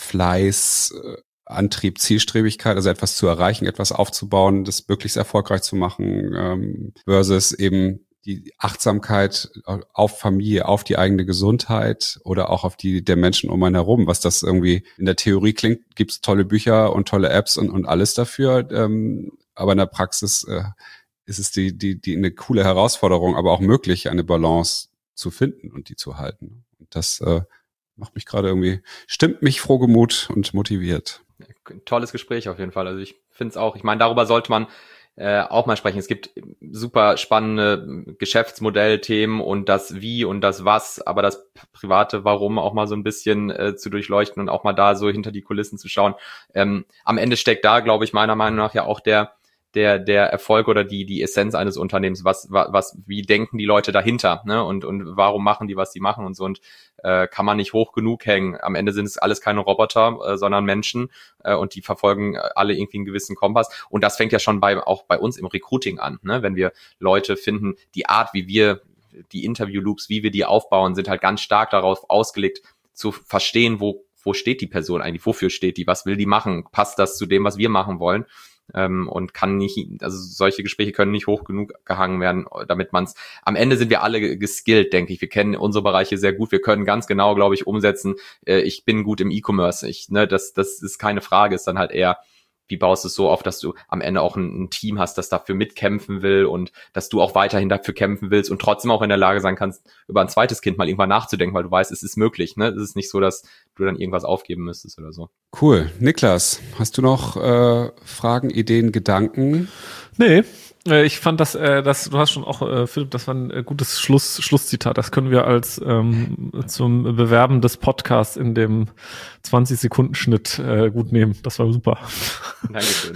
Fleiß, äh, Antrieb, Zielstrebigkeit, also etwas zu erreichen, etwas aufzubauen, das möglichst erfolgreich zu machen, ähm, versus eben die Achtsamkeit auf Familie, auf die eigene Gesundheit oder auch auf die der Menschen um einen herum. Was das irgendwie in der Theorie klingt, gibt's tolle Bücher und tolle Apps und, und alles dafür, ähm, aber in der Praxis äh, ist es die die die eine coole Herausforderung, aber auch möglich, eine Balance zu finden und die zu halten. Und das äh, macht mich gerade irgendwie, stimmt mich frohgemut und motiviert. Tolles Gespräch auf jeden Fall. Also ich finde es auch, ich meine, darüber sollte man äh, auch mal sprechen. Es gibt super spannende Geschäftsmodellthemen und das Wie und das Was, aber das private Warum auch mal so ein bisschen äh, zu durchleuchten und auch mal da so hinter die Kulissen zu schauen. Ähm, am Ende steckt da, glaube ich, meiner Meinung nach ja auch der der der Erfolg oder die die Essenz eines Unternehmens, was was wie denken die Leute dahinter, ne, und und warum machen die, was sie machen und so, und äh, kann man nicht hoch genug hängen. Am Ende sind es alles keine Roboter, äh, sondern Menschen, äh, und die verfolgen alle irgendwie einen gewissen Kompass, und das fängt ja schon bei auch bei uns im Recruiting an, ne, wenn wir Leute finden, die Art, wie wir die Interview-Loops, wie wir die aufbauen, sind halt ganz stark darauf ausgelegt, zu verstehen, wo wo steht die Person eigentlich, wofür steht die, was will die machen, passt das zu dem, was wir machen wollen. Ähm, und kann nicht, also solche Gespräche können nicht hoch genug gehangen werden, damit man es, am Ende sind wir alle geskillt, denke ich, wir kennen unsere Bereiche sehr gut, wir können ganz genau, glaube ich, umsetzen, äh, ich bin gut im E-Commerce, ich, ne, das, das ist keine Frage, ist dann halt eher, wie baust du es so auf, dass du am Ende auch ein, ein Team hast, das dafür mitkämpfen will und dass du auch weiterhin dafür kämpfen willst und trotzdem auch in der Lage sein kannst, über ein zweites Kind mal irgendwann nachzudenken, weil du weißt, es ist möglich, ne? Es ist nicht so, dass du dann irgendwas aufgeben müsstest oder so. Cool. Niklas, hast du noch äh, Fragen, Ideen, Gedanken? Nee, äh, ich fand das, äh, das, du hast schon auch, äh, Philipp, das war ein äh, gutes Schluss, Schlusszitat. Das können wir als ähm, zum Bewerben des Podcasts in dem zwanzig-Sekunden-Schnitt äh, gut nehmen. Das war super. Dankeschön.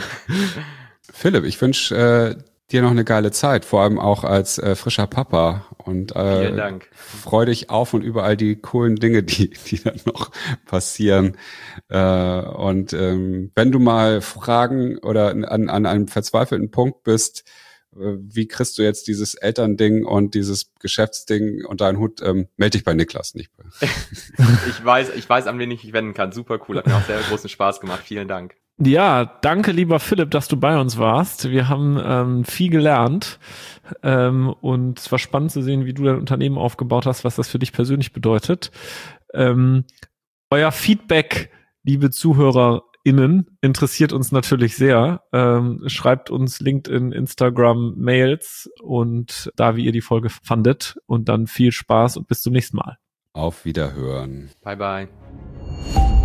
Philipp, ich wünsche äh, dir noch eine geile Zeit, vor allem auch als äh, frischer Papa, und äh, vielen Dank. Freu dich auf und über all die coolen Dinge, die die dann noch passieren. Äh, und ähm, wenn du mal Fragen oder an, an einem verzweifelten Punkt bist, äh, wie kriegst du jetzt dieses Elternding und dieses Geschäftsding unter einen Hut, ähm, melde dich bei Niklas, nicht bei. ich weiß, ich weiß, an wen ich mich wenden kann. Super cool, hat mir auch sehr großen Spaß gemacht. Vielen Dank. Ja, danke, lieber Philipp, dass du bei uns warst. Wir haben ähm, viel gelernt, ähm, und es war spannend zu sehen, wie du dein Unternehmen aufgebaut hast, was das für dich persönlich bedeutet. Ähm, euer Feedback, liebe ZuhörerInnen, interessiert uns natürlich sehr. Ähm, schreibt uns LinkedIn, Instagram, Mails und da, wie ihr die Folge fandet. Und dann viel Spaß und bis zum nächsten Mal. Auf Wiederhören. Bye, bye.